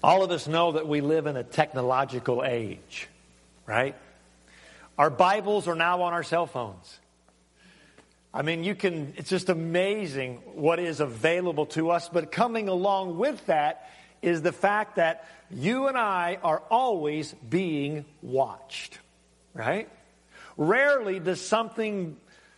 All of us know that we live in a technological age, right? Our Bibles are now on our cell phones. I mean, it's just amazing what is available to us. But coming along with that is the fact that you and I are always being watched, right? Rarely does something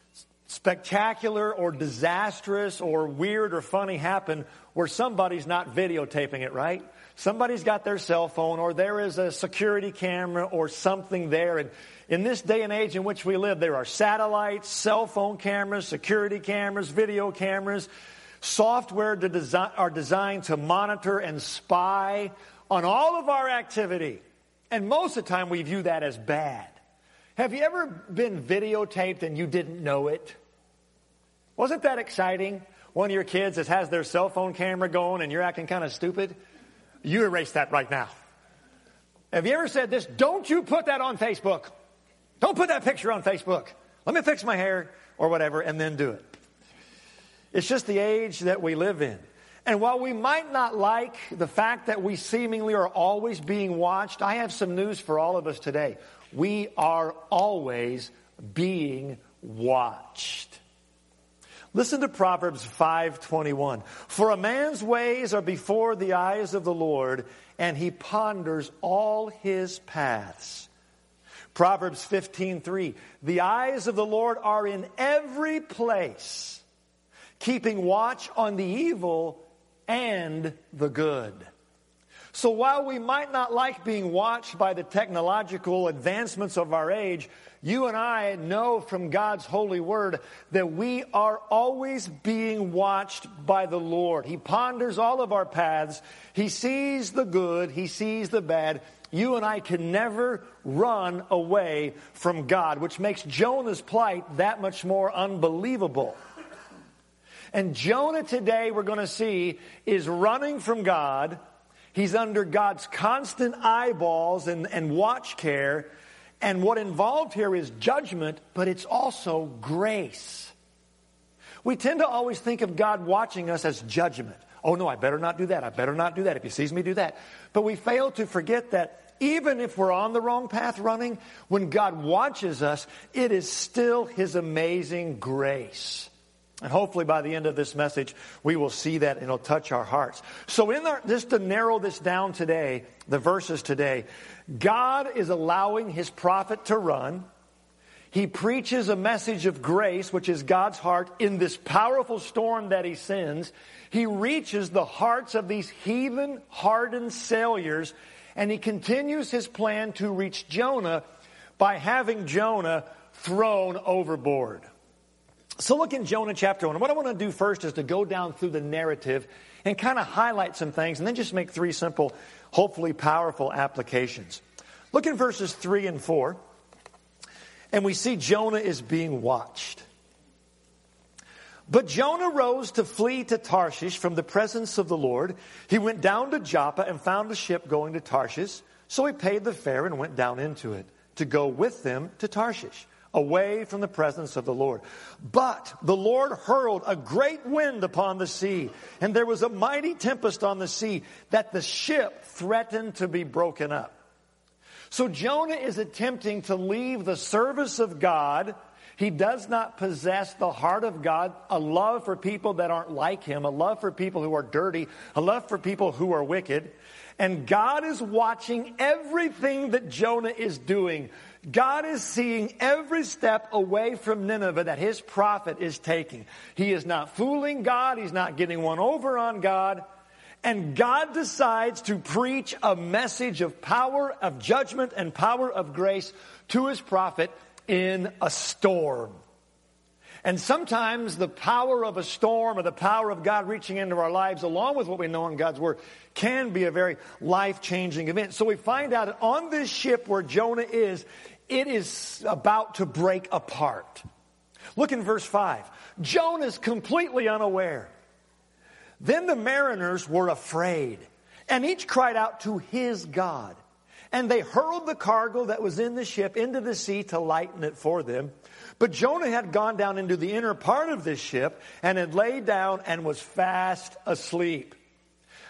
spectacular or disastrous or weird or funny happen where somebody's not videotaping it, right? Somebody's got their cell phone, or there is a security camera or something there. And in this day and age in which we live, there are satellites, cell phone cameras, security cameras, video cameras, software are designed to monitor and spy on all of our activity. And most of the time we view that as bad. Have you ever been videotaped and you didn't know it? Wasn't that exciting? One of your kids that has their cell phone camera going and you're acting kind of stupid? You erase that right now. Have you ever said this? Don't you put that on Facebook. Don't put that picture on Facebook. Let me fix my hair or whatever and then do it. It's just the age that we live in. And while we might not like the fact that we seemingly are always being watched, I have some news for all of us today. We are always being watched. Listen to Proverbs 5:21. For a man's ways are before the eyes of the Lord, and he ponders all his paths. Proverbs 15:3. The eyes of the Lord are in every place, keeping watch on the evil and the good. So while we might not like being watched by the technological advancements of our age, you and I know from God's holy word that we are always being watched by the Lord. He ponders all of our paths. He sees the good. He sees the bad. You and I can never run away from God, which makes Jonah's plight that much more unbelievable. And Jonah today, we're going to see, is running from God. He's under God's constant eyeballs and watch care. And what involved here is judgment, but it's also grace. We tend to always think of God watching us as judgment. Oh no, I better not do that. I better not do that. If he sees me, do that. But we fail to forget that even if we're on the wrong path running, when God watches us, it is still his amazing grace. And hopefully by the end of this message, we will see that and it'll touch our hearts. So just to narrow this down today, the verses today, God is allowing his prophet to run. He preaches a message of grace, which is God's heart, in this powerful storm that he sends. He reaches the hearts of these heathen, hardened sailors, and he continues his plan to reach Jonah by having Jonah thrown overboard. So look in Jonah chapter 1. What I want to do first is to go down through the narrative and kind of highlight some things and then just make three simple, hopefully powerful applications. Look in verses 3 and 4. And we see Jonah is being watched. But Jonah rose to flee to Tarshish from the presence of the Lord. He went down to Joppa and found a ship going to Tarshish. So he paid the fare and went down into it to go with them to Tarshish, away from the presence of the Lord. But the Lord hurled a great wind upon the sea, and there was a mighty tempest on the sea, that the ship threatened to be broken up. So Jonah is attempting to leave the service of God. He does not possess the heart of God, a love for people that aren't like him, a love for people who are dirty, a love for people who are wicked. And God is watching everything that Jonah is doing. God is seeing every step away from Nineveh that his prophet is taking. He is not fooling God. He's not getting one over on God. And God decides to preach a message of power, of judgment, and power of grace to his prophet in a storm. And sometimes the power of a storm or the power of God reaching into our lives, along with what we know in God's word, can be a very life-changing event. So we find out that on this ship where Jonah is, it is about to break apart. Look in verse 5. Jonah is completely unaware. Then the mariners were afraid, and each cried out to his God. And they hurled the cargo that was in the ship into the sea to lighten it for them. But Jonah had gone down into the inner part of this ship and had laid down and was fast asleep.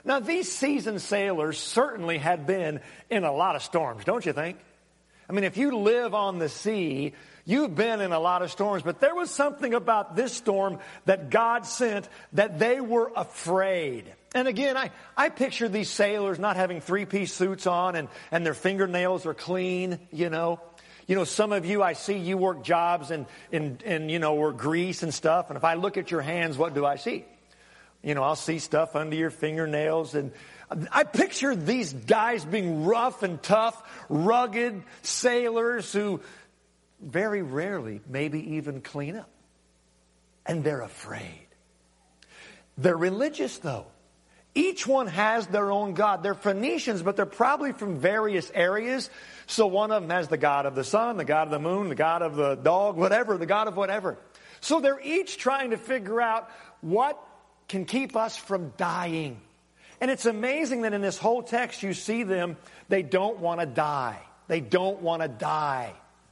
Now, these seasoned sailors certainly had been in a lot of storms, don't you think? I mean, if you live on the sea, you've been in a lot of storms. But there was something about this storm that God sent that they were afraid. And again, I picture these sailors not having three-piece suits on and their fingernails are clean, you know. You know, some of you, I see you work jobs and you know, or grease and stuff. And if I look at your hands, what do I see? You know, I'll see stuff under your fingernails. And I picture these guys being rough and tough, rugged sailors who very rarely maybe even clean up. And they're afraid. They're religious, though. Each one has their own god. They're Phoenicians, but they're probably from various areas. So one of them has the god of the sun, the god of the moon, the god of the dog, whatever, the god of whatever. So they're each trying to figure out what can keep us from dying. And it's amazing that in this whole text you see them, they don't want to die. They don't want to die.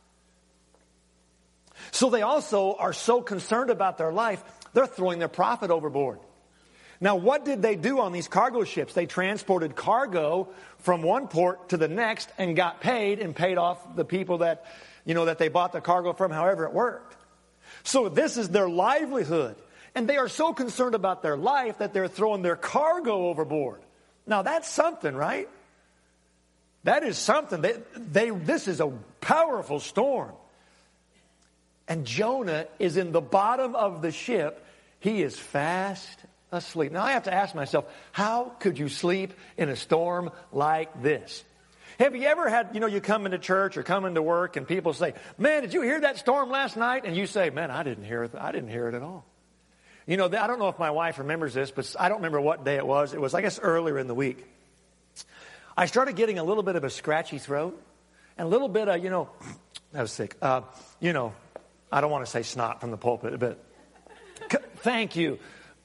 So they also are so concerned about their life, they're throwing their profit overboard. Now, what did they do on these cargo ships? They transported cargo from one port to the next and got paid and paid off the people that, you know, that they bought the cargo from, however it worked. So this is their livelihood. And they are so concerned about their life that they're throwing their cargo overboard. Now, that's something, right? That is something. This is a powerful storm. And Jonah is in the bottom of the ship. He is fast asleep. Now, I have to ask myself, how could you sleep in a storm like this? Have you ever had, you know, you come into church or come into work and people say, man, did you hear that storm last night? And you say, man, I didn't hear it. I didn't hear it at all. You know, I don't know if my wife remembers this, but I don't remember what day it was. It was, I guess, earlier in the week. I started getting a little bit of a scratchy throat and a little bit of, you know, I was sick. You know, I don't want to say snot from the pulpit, but thank you.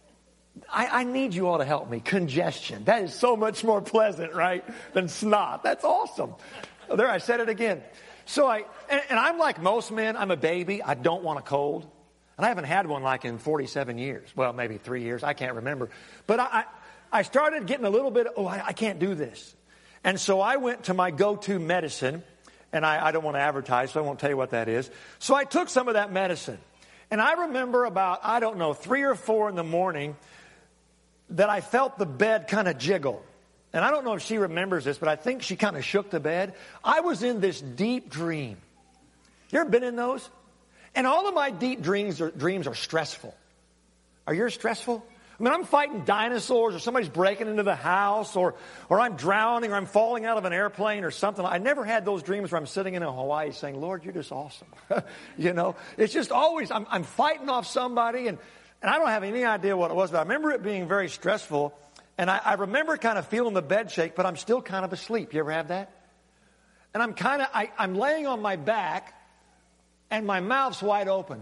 I need you all to help me. Congestion. That is so much more pleasant, right, than snot. That's awesome. There, I said it again. So and I'm like most men. I'm a baby. I don't want a cold. And I haven't had one like in 47 years. Well, maybe 3 years. I can't remember. But I started getting a little bit, I can't do this. And so I went to my go-to medicine. And I don't want to advertise, so I won't tell you what that is. So I took some of that medicine. And I remember about, 3 or 4 in the morning that I felt the bed kind of jiggle. And I don't know if she remembers this, but I think she kind of shook the bed. I was in this deep dream. You ever been in those? And all of my deep dreams are stressful. Are yours stressful? I mean, I'm fighting dinosaurs or somebody's breaking into the house or I'm drowning or I'm falling out of an airplane or something. I never had those dreams where I'm sitting in Hawaii saying, Lord, you're just awesome. You know, it's just always, I'm fighting off somebody and I don't have any idea what it was, but I remember it being very stressful. And I remember kind of feeling the bed shake, but I'm still kind of asleep. You ever have that? And I'm laying on my back and my mouth's wide open.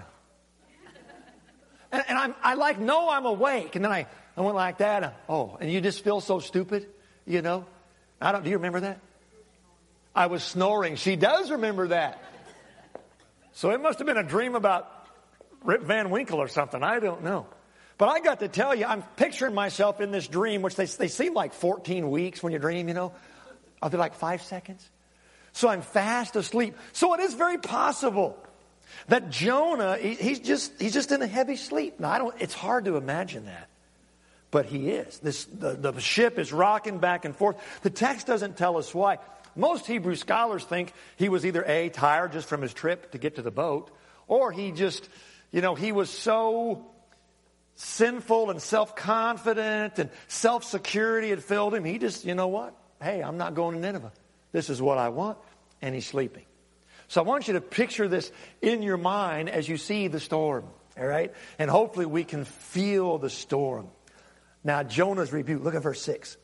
And I know I'm awake. And then I went like that. And you just feel so stupid, you know. Do you remember that? I was snoring. She does remember that. So it must have been a dream about Rip Van Winkle or something. I don't know. But I got to tell you, I'm picturing myself in this dream, which they seem like 14 weeks when you dream, you know. Are they like 5 seconds? So I'm fast asleep. So it is very possible that Jonah, he's just in a heavy sleep. Now, it's hard to imagine that. But he is. The ship is rocking back and forth. The text doesn't tell us why. Most Hebrew scholars think he was either A, tired just from his trip to get to the boat, or he just, you know, he was so sinful and self-confident and self-security had filled him. He just, you know what? Hey, I'm not going to Nineveh. This is what I want. And he's sleeping. So I want you to picture this in your mind as you see the storm, all right? And hopefully we can feel the storm. Now, Jonah's rebuke. Look at verse 6.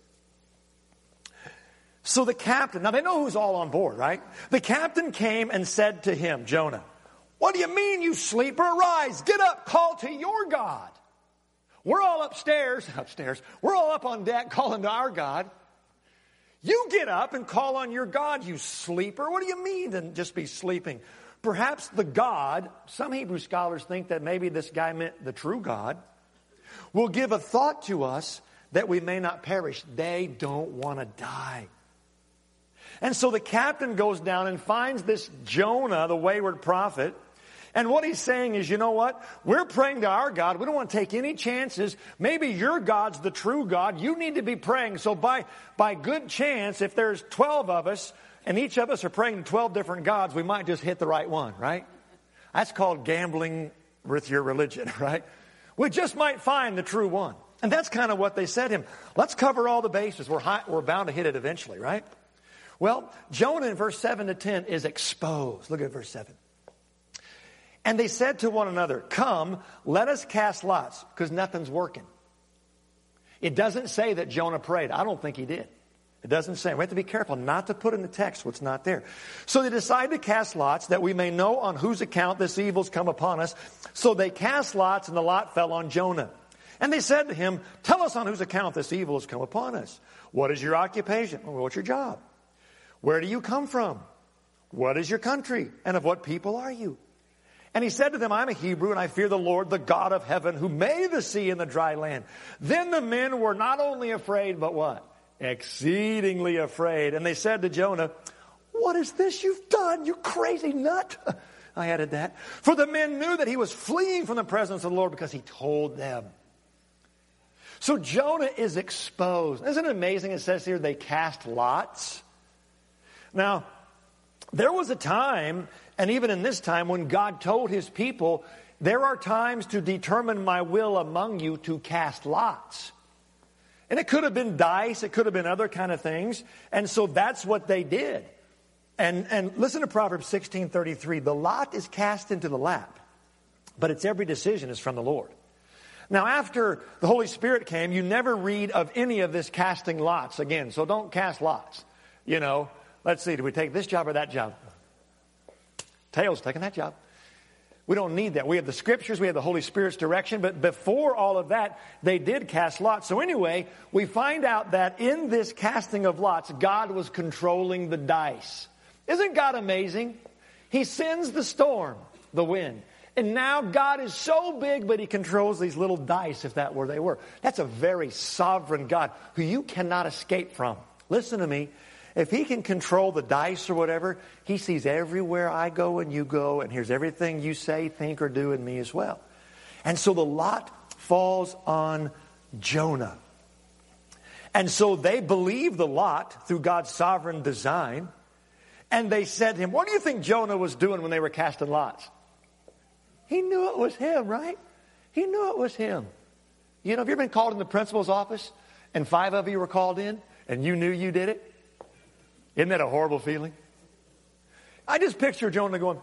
So the captain, now they know who's all on board, right? The captain came and said to him, Jonah, what do you mean, you sleeper? Arise, get up, call to your God. We're all upstairs. We're all up on deck calling to our God. You get up and call on your God, you sleeper. What do you mean to just be sleeping? Perhaps the God, some Hebrew scholars think that maybe this guy meant the true God, will give a thought to us that we may not perish. They don't want to die. And so the captain goes down and finds this Jonah, the wayward prophet. And what he's saying is, you know what? We're praying to our God. We don't want to take any chances. Maybe your God's the true God. You need to be praying. So by good chance, if there's 12 of us, and each of us are praying to 12 different gods, we might just hit the right one, right? That's called gambling with your religion, right? We just might find the true one. And that's kind of what they said to him. Let's cover all the bases. We're bound to hit it eventually, right? Well, Jonah in verse 7 to 10 is exposed. Look at verse 7. And they said to one another, come, let us cast lots, because nothing's working. It doesn't say that Jonah prayed. I don't think he did. It doesn't say. We have to be careful not to put in the text what's not there. So they decide to cast lots that we may know on whose account this evil's come upon us. So they cast lots, and the lot fell on Jonah. And they said to him, tell us on whose account this evil has come upon us. What is your occupation? Well, what's your job? Where do you come from? What is your country? And of what people are you? And he said to them, I'm a Hebrew, and I fear the Lord, the God of heaven, who made the sea and the dry land. Then the men were not only afraid, but what? Exceedingly afraid. And they said to Jonah, what is this you've done, you crazy nut? I added that. For the men knew that he was fleeing from the presence of the Lord because he told them. So Jonah is exposed. Isn't it amazing? It says here they cast lots. Now, there was a time, and even in this time, when God told his people, there are times to determine my will among you to cast lots. And it could have been dice, it could have been other kind of things. And so that's what they did. And listen to Proverbs 16:33. The lot is cast into the lap, but its every decision is from the Lord. Now, after the Holy Spirit came, you never read of any of this casting lots again. So don't cast lots. You know, let's see, do we take this job or that job? Tails taking that job. We don't need that. We have the scriptures, we have the Holy Spirit's direction, but before all of that, they did cast lots. So anyway, we find out that in this casting of lots, God was controlling the dice. Isn't God amazing? He sends the storm, the wind. And now God is so big, but he controls these little dice, if that were they were. That's a very sovereign God who you cannot escape from. Listen to me. If he can control the dice or whatever, he sees everywhere I go and you go, and hears everything you say, think, or do in me as well. And so the lot falls on Jonah. And so they believe the lot through God's sovereign design. And they said to him, what do you think Jonah was doing when they were casting lots? He knew it was him, right? He knew it was him. You know, have you ever been called in the principal's office and 5 of you were called in and you knew you did it? Isn't that a horrible feeling? I just picture Jonah going,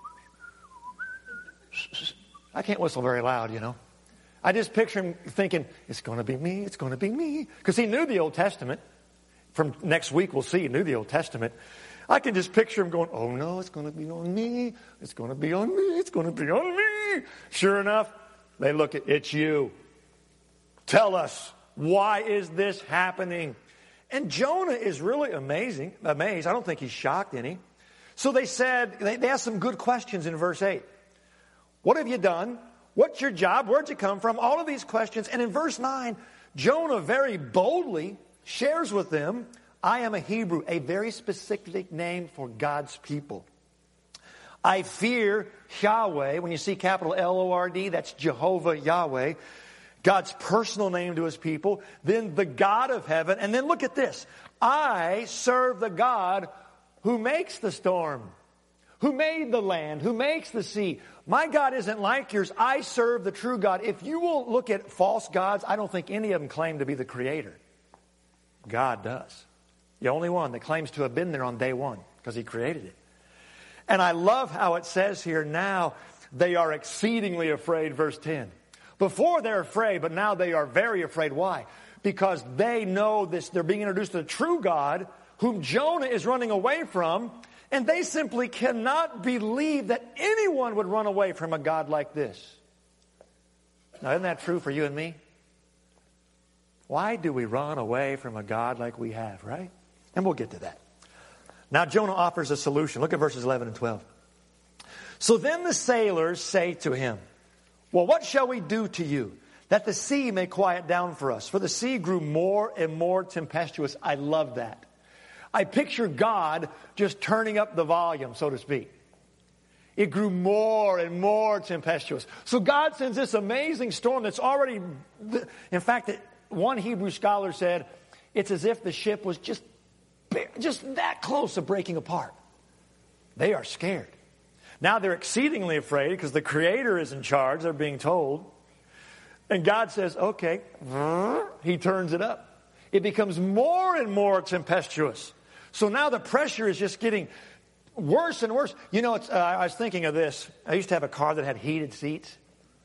I can't whistle very loud, you know. I just picture him thinking, it's going to be me, it's going to be me. Because he knew the Old Testament. From next week we'll see he knew the Old Testament. I can just picture him going, oh no, it's going to be on me. It's going to be on me. It's going to be on me. Sure enough, they look at, it's you. Tell us, why is this happening? And Jonah is really amazed. I don't think he's shocked any. So they said, they asked some good questions in verse 8. What have you done? What's your job? Where'd you come from? All of these questions. And in verse 9, Jonah very boldly shares with them, I am a Hebrew, a very specific name for God's people. I fear Yahweh. When you see capital L-O-R-D, that's Jehovah Yahweh. God's personal name to his people. Then the God of heaven. And then look at this. I serve the God who makes the storm, who made the land, who makes the sea. My God isn't like yours. I serve the true God. If you will look at false gods, I don't think any of them claim to be the creator. God does. The only one that claims to have been there on day one because he created it. And I love how it says here now they are exceedingly afraid, verse 10. Before they're afraid, but now they are very afraid. Why? Because they know this. They're being introduced to the true God whom Jonah is running away from. And they simply cannot believe that anyone would run away from a God like this. Now, isn't that true for you and me? Why do we run away from a God like we have, right? And we'll get to that. Now Jonah offers a solution. Look at verses 11 and 12. So then the sailors say to him, well, what shall we do to you that the sea may quiet down for us. For the sea grew more and more tempestuous. I love that. I picture God just turning up the volume, so to speak. It grew more and more tempestuous. So God sends this amazing storm that's already, in fact, one Hebrew scholar said, it's as if the ship was just that close to breaking apart. They are scared. Now they're exceedingly afraid because the Creator is in charge, they're being told. And God says, okay, He turns it up. It becomes more and more tempestuous. So now the pressure is just getting worse and worse. You know, I was thinking of this. I used to have a car that had heated seats.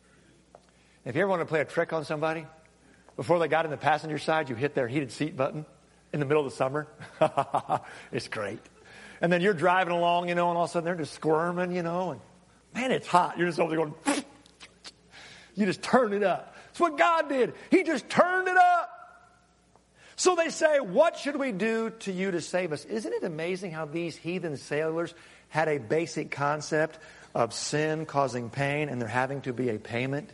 If you ever want to play a trick on somebody, before they got in the passenger side, you hit their heated seat button in the middle of the summer. It's great. And then you're driving along, and all of a sudden they're just squirming, and man, it's hot. You're just over there going, you just turn it up. That's what God did. He just turned it up. So they say, what should we do to you to save us? Isn't it amazing how these heathen sailors had a basic concept of sin causing pain and there having to be a payment?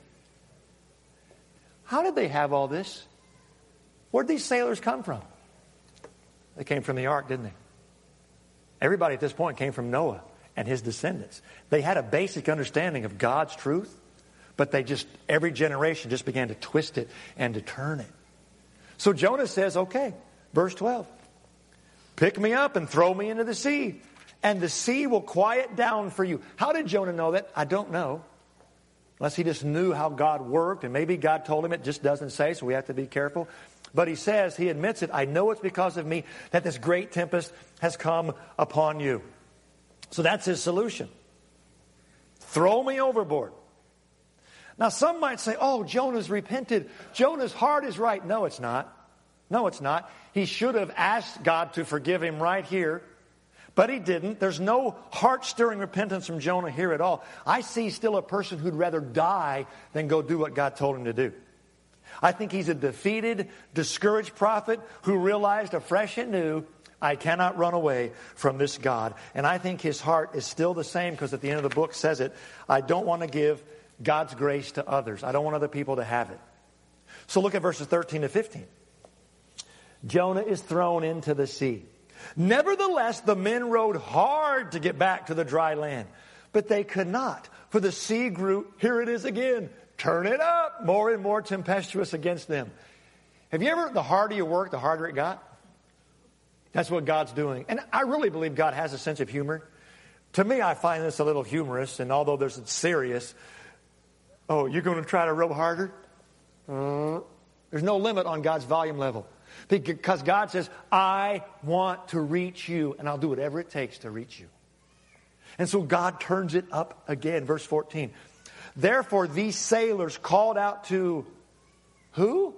How did they have all this? Where did these sailors come from? They came from the ark, didn't they? Everybody at this point came from Noah and his descendants. They had a basic understanding of God's truth, but every generation just began to twist it and to turn it. So Jonah says, okay, verse 12, pick me up and throw me into the sea, and the sea will quiet down for you. How did Jonah know that? I don't know. Unless he just knew how God worked, and maybe God told him. It just doesn't say, so we have to be careful. But he says, he admits it, I know it's because of me that this great tempest has come upon you. So that's his solution. Throw me overboard. Now some might say, oh, Jonah's repented. Jonah's heart is right. No, it's not. No, it's not. He should have asked God to forgive him right here. But he didn't. There's no heart-stirring repentance from Jonah here at all. I see still a person who'd rather die than go do what God told him to do. I think he's a defeated, discouraged prophet who realized afresh and new, I cannot run away from this God. And I think his heart is still the same because at the end of the book says it, I don't want to give God's grace to others. I don't want other people to have it. So look at verses 13 to 15. Jonah is thrown into the sea. Nevertheless, the men rowed hard to get back to the dry land, but they could not, for the sea grew, here it is again, turn it up, more and more tempestuous against them. Have you ever, the harder you work, the harder it got? That's what God's doing. And I really believe God has a sense of humor. To me, I find this a little humorous, and although it's serious, oh, you're going to try to row harder? There's no limit on God's volume level. Because God says, I want to reach you, and I'll do whatever it takes to reach you. And so God turns it up again. Verse 14. Therefore, these sailors called out to who?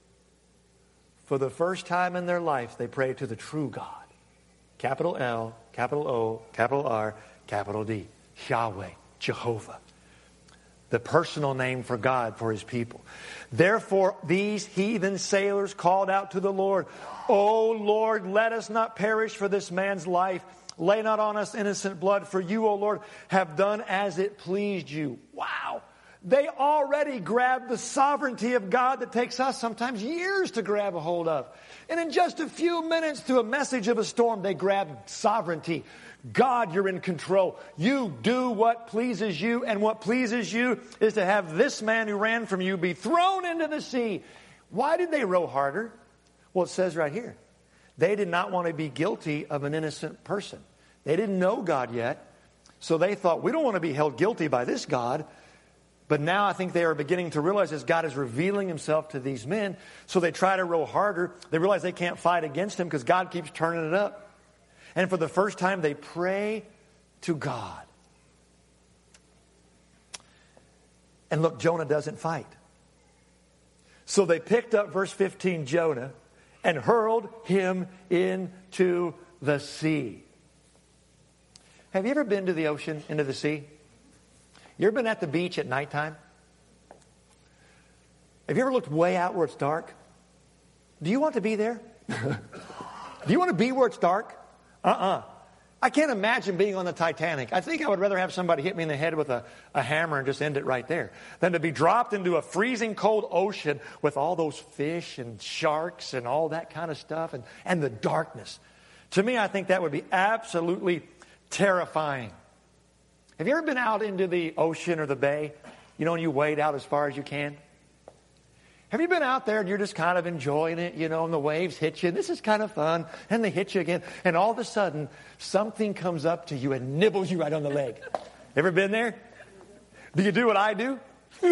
For the first time in their life, they prayed to the true God. Capital L, capital O, capital R, capital D. Yahweh, Jehovah. The personal name for God, for his people. Therefore, these heathen sailors called out to the Lord, O Lord, let us not perish for this man's life. Lay not on us innocent blood, for you, O Lord, have done as it pleased you. Wow. They already grabbed the sovereignty of God that takes us sometimes years to grab a hold of. And in just a few minutes, through a message of a storm, they grabbed sovereignty. God, you're in control. You do what pleases you, and what pleases you is to have this man who ran from you be thrown into the sea. Why did they row harder? Well, it says right here. They did not want to be guilty of an innocent person. They didn't know God yet, so they thought, we don't want to be held guilty by this God. But now I think they are beginning to realize as God is revealing himself to these men, so they try to row harder. They realize they can't fight against him because God keeps turning it up. And for the first time, they pray to God. And look, Jonah doesn't fight. So they picked up verse 15, Jonah, and hurled him into the sea. Have you ever been to the ocean, into the sea? You ever been at the beach at nighttime? Have you ever looked way out where it's dark? Do you want to be there? Do you want to be where it's dark? I can't imagine being on the Titanic. I think I would rather have somebody hit me in the head with a hammer and just end it right there than to be dropped into a freezing cold ocean with all those fish and sharks and all that kind of stuff and the darkness. To me, I think that would be absolutely terrifying. Have you ever been out into the ocean or the bay, and you wade out as far as you can? Have you been out there and you're just kind of enjoying it, and the waves hit you, and this is kind of fun, and they hit you again, and all of a sudden, something comes up to you and nibbles you right on the leg. Ever been there? Do you do what I do?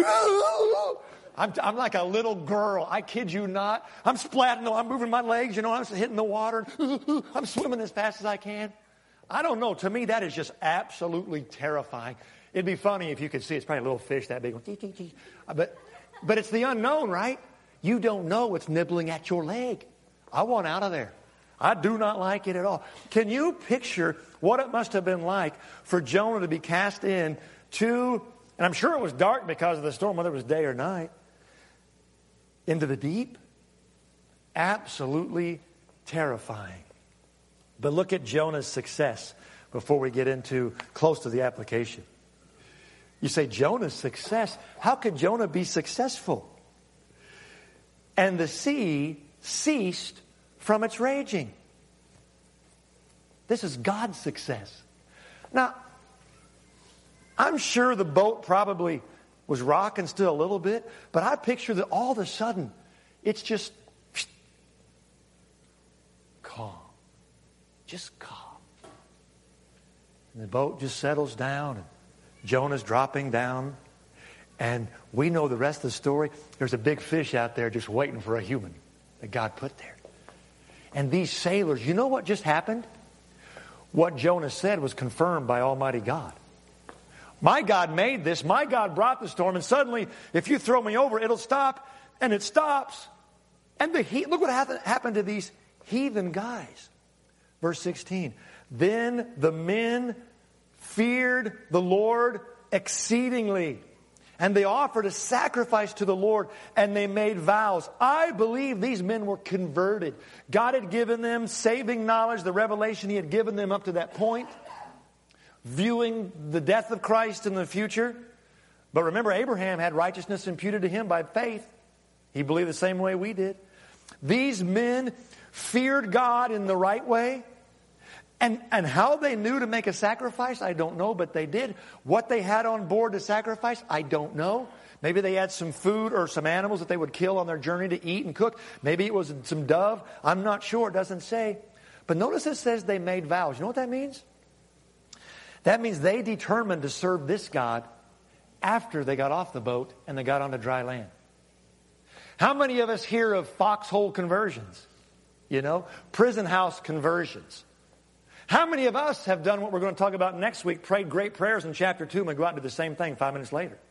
I'm like a little girl. I kid you not. I'm splatting, I'm moving my legs, I'm hitting the water. I'm swimming as fast as I can. I don't know. To me, that is just absolutely terrifying. It'd be funny if you could see. It's probably a little fish that big. But it's the unknown, right? You don't know what's nibbling at your leg. I want out of there. I do not like it at all. Can you picture what it must have been like for Jonah to be cast in to, and I'm sure it was dark because of the storm, whether it was day or night, into the deep? Absolutely terrifying. But look at Jonah's success before we get into close to the application. You say, Jonah's success? How could Jonah be successful? And the sea ceased from its raging. This is God's success. Now, I'm sure the boat probably was rocking still a little bit, but I picture that all of a sudden, it's just calm. Just calm. And the boat just settles down, and Jonah's dropping down, and we know the rest of the story. There's a big fish out there just waiting for a human that God put there. And these sailors, you know what just happened? What Jonah said was confirmed by Almighty God. My God made this. My God brought the storm, and suddenly, if you throw me over, it'll stop, and it stops. And look what happened to these heathen guys. Verse 16. Then the men feared the Lord exceedingly, and they offered a sacrifice to the Lord, and they made vows. I believe these men were converted. God had given them saving knowledge, the revelation He had given them up to that point, viewing the death of Christ in the future. But remember, Abraham had righteousness imputed to him by faith. He believed the same way we did. These men feared God in the right way. And how they knew to make a sacrifice, I don't know, but they did. What they had on board to sacrifice, I don't know. Maybe they had some food or some animals that they would kill on their journey to eat and cook. Maybe it was some dove. I'm not sure. It doesn't say. But notice it says they made vows. You know what that means? That means they determined to serve this God after they got off the boat and they got onto dry land. How many of us hear of foxhole conversions? Prison house conversions. How many of us have done what we're going to talk about next week, prayed great prayers in chapter 2, and we go out and do the same thing 5 minutes later?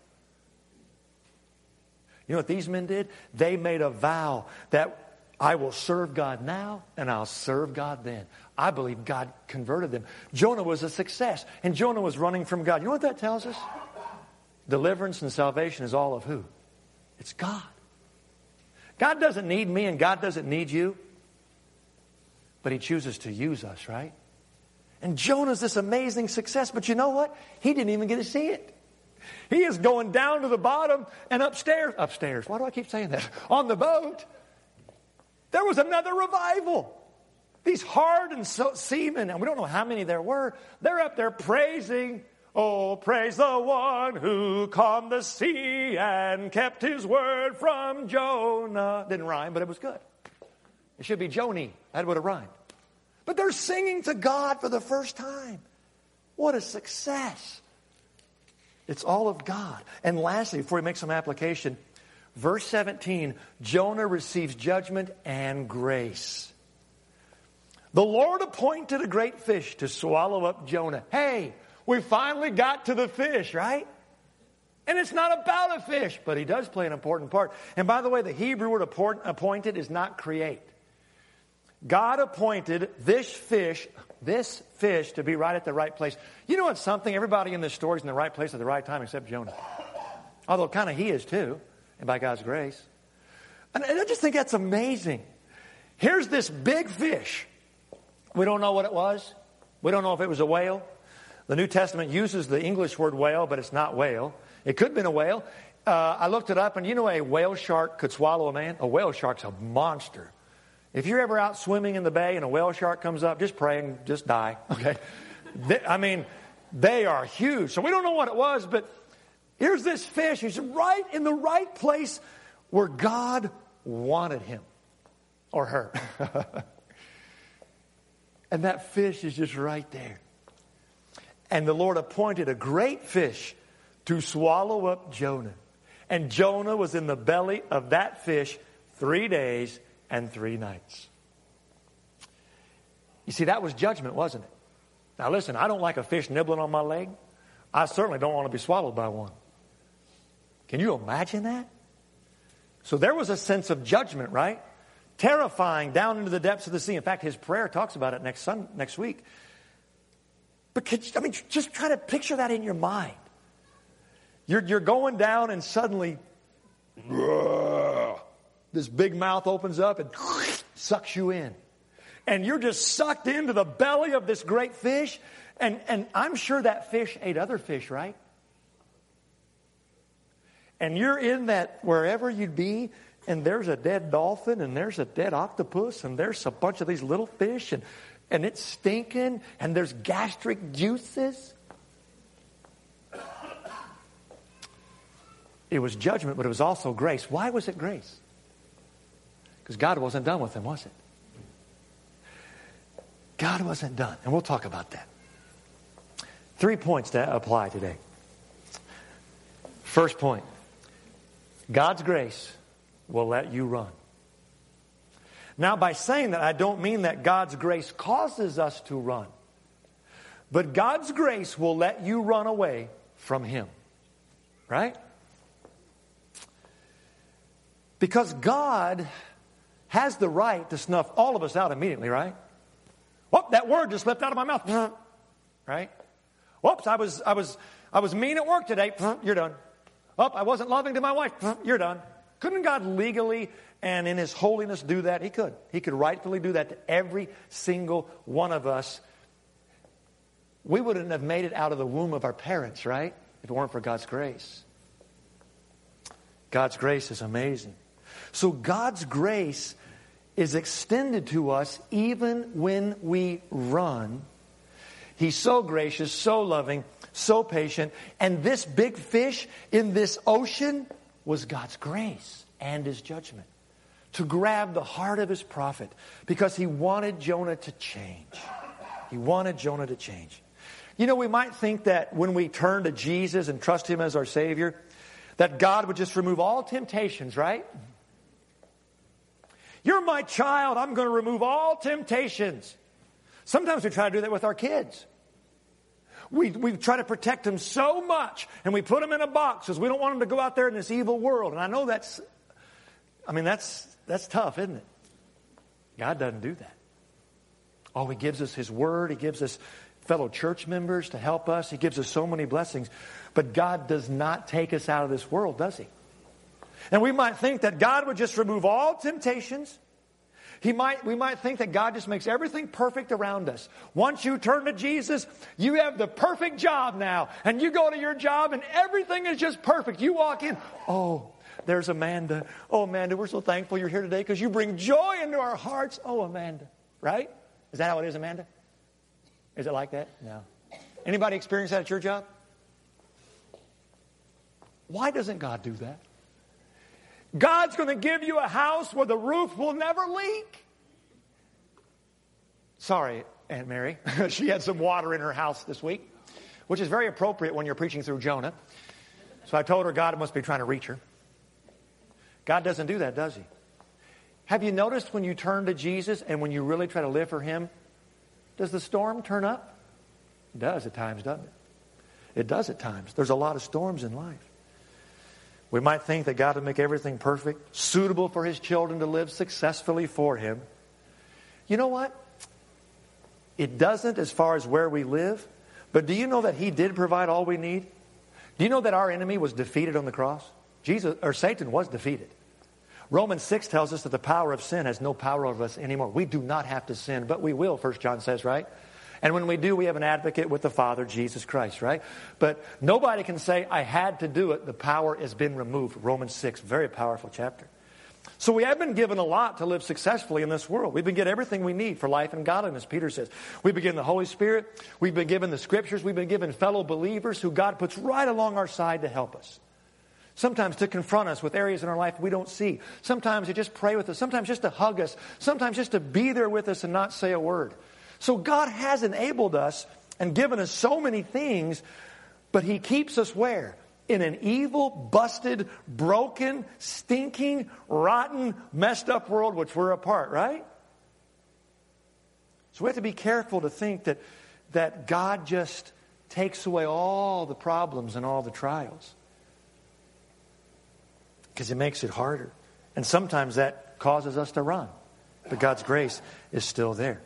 You know what these men did? They made a vow that I will serve God now and I'll serve God then. I believe God converted them. Jonah was a success, and Jonah was running from God. You know what that tells us? Deliverance and salvation is all of who? It's God. God doesn't need me and God doesn't need you, but He chooses to use us, right? And Jonah's this amazing success, but you know what? He didn't even get to see it. He is going down to the bottom and upstairs. Why do I keep saying that? On the boat, there was another revival. These hardened seamen, and we don't know how many there were, they're up there praising, oh, praise the one who calmed the sea and kept His word from Jonah. Didn't rhyme, but it was good. It should be Joni. That would have rhymed. But they're singing to God for the first time. What a success. It's all of God. And lastly, before we make some application, verse 17, Jonah receives judgment and grace. The Lord appointed a great fish to swallow up Jonah. Hey, we finally got to the fish, right? And it's not about a fish, but He does play an important part. And by the way, the Hebrew word appointed is not create. God appointed this fish to be right at the right place. You know what's something? Everybody in this story is in the right place at the right time except Jonah. Although kind of he is too, and by God's grace. And I just think that's amazing. Here's this big fish. We don't know what it was. We don't know if it was a whale. The New Testament uses the English word whale, but it's not whale. It could have been a whale. I looked it up, and you know a whale shark could swallow a man? A whale shark's a monster. If you're ever out swimming in the bay and a whale shark comes up, just pray and just die, okay? They are huge. So we don't know what it was, but here's this fish. He's right in the right place where God wanted him or her. And that fish is just right there. And the Lord appointed a great fish to swallow up Jonah. And Jonah was in the belly of that fish 3 days and 3 nights. You see, that was judgment, wasn't it? Now listen, I don't like a fish nibbling on my leg. I certainly don't want to be swallowed by one. Can you imagine that? So there was a sense of judgment, right? Terrifying, down into the depths of the sea. In fact, his prayer talks about it next week. But just try to picture that in your mind. You're going down and suddenly this big mouth opens up and sucks you in. And you're just sucked into the belly of this great fish. And I'm sure that fish ate other fish, right? And you're in that wherever you'd be, and there's a dead dolphin, and there's a dead octopus, and there's a bunch of these little fish, and it's stinking, and there's gastric juices. It was judgment, but it was also grace. Why was it grace? Because God wasn't done with them, was it? God wasn't done. And we'll talk about that. 3 points to apply today. First point. God's grace will let you run. Now, by saying that, I don't mean that God's grace causes us to run. But God's grace will let you run away from Him. Right? Because God has the right to snuff all of us out immediately, right? Whoop, that word just slipped out of my mouth. Right? Whoops, I was mean at work today. You're done. Oh, I wasn't loving to my wife. You're done. Couldn't God legally and in His holiness do that? He could. He could rightfully do that to every single one of us. We wouldn't have made it out of the womb of our parents, right? If it weren't for God's grace. God's grace is amazing. So God's grace is extended to us even when we run. He's so gracious, so loving, so patient. And this big fish in this ocean was God's grace and His judgment to grab the heart of His prophet because He wanted Jonah to change. He wanted Jonah to change. You know, we might think that when we turn to Jesus and trust Him as our Savior, that God would just remove all temptations, right? You're my child. I'm going to remove all temptations. Sometimes we try to do that with our kids. We try to protect them so much, and we put them in a box because we don't want them to go out there in this evil world. And I know that's tough, isn't it? God doesn't do that. Oh, He gives us His Word. He gives us fellow church members to help us. He gives us so many blessings. But God does not take us out of this world, does He? And we might think that God would just remove all temptations. We might think that God just makes everything perfect around us. Once you turn to Jesus, you have the perfect job now. And you go to your job and everything is just perfect. You walk in, oh, there's Amanda. Oh, Amanda, we're so thankful you're here today because you bring joy into our hearts. Oh, Amanda. Right? Is that how it is, Amanda? Is it like that? No. Anybody experience that at your job? Why doesn't God do that? God's going to give you a house where the roof will never leak. Sorry, Aunt Mary. She had some water in her house this week, which is very appropriate when you're preaching through Jonah. So I told her God must be trying to reach her. God doesn't do that, does He? Have you noticed when you turn to Jesus and when you really try to live for Him, does the storm turn up? It does at times, doesn't it? It does at times. There's a lot of storms in life. We might think that God would make everything perfect, suitable for His children to live successfully for Him. You know what? It doesn't as far as where we live. But do you know that He did provide all we need? Do you know that our enemy was defeated on the cross? Satan was defeated. Romans 6 tells us that the power of sin has no power over us anymore. We do not have to sin, but we will, 1 John says, right? And when we do, we have an advocate with the Father, Jesus Christ, right? But nobody can say, I had to do it. The power has been removed. Romans 6, very powerful chapter. So we have been given a lot to live successfully in this world. We've been given everything we need for life and godliness, Peter says. We've been given the Holy Spirit. We've been given the Scriptures. We've been given fellow believers who God puts right along our side to help us. Sometimes to confront us with areas in our life we don't see. Sometimes to just pray with us. Sometimes just to hug us. Sometimes just to be there with us and not say a word. So God has enabled us and given us so many things, but He keeps us where? In an evil, busted, broken, stinking, rotten, messed up world which we're a part, right? So we have to be careful to think that God just takes away all the problems and all the trials. Because it makes it harder. And sometimes that causes us to run. But God's grace is still there.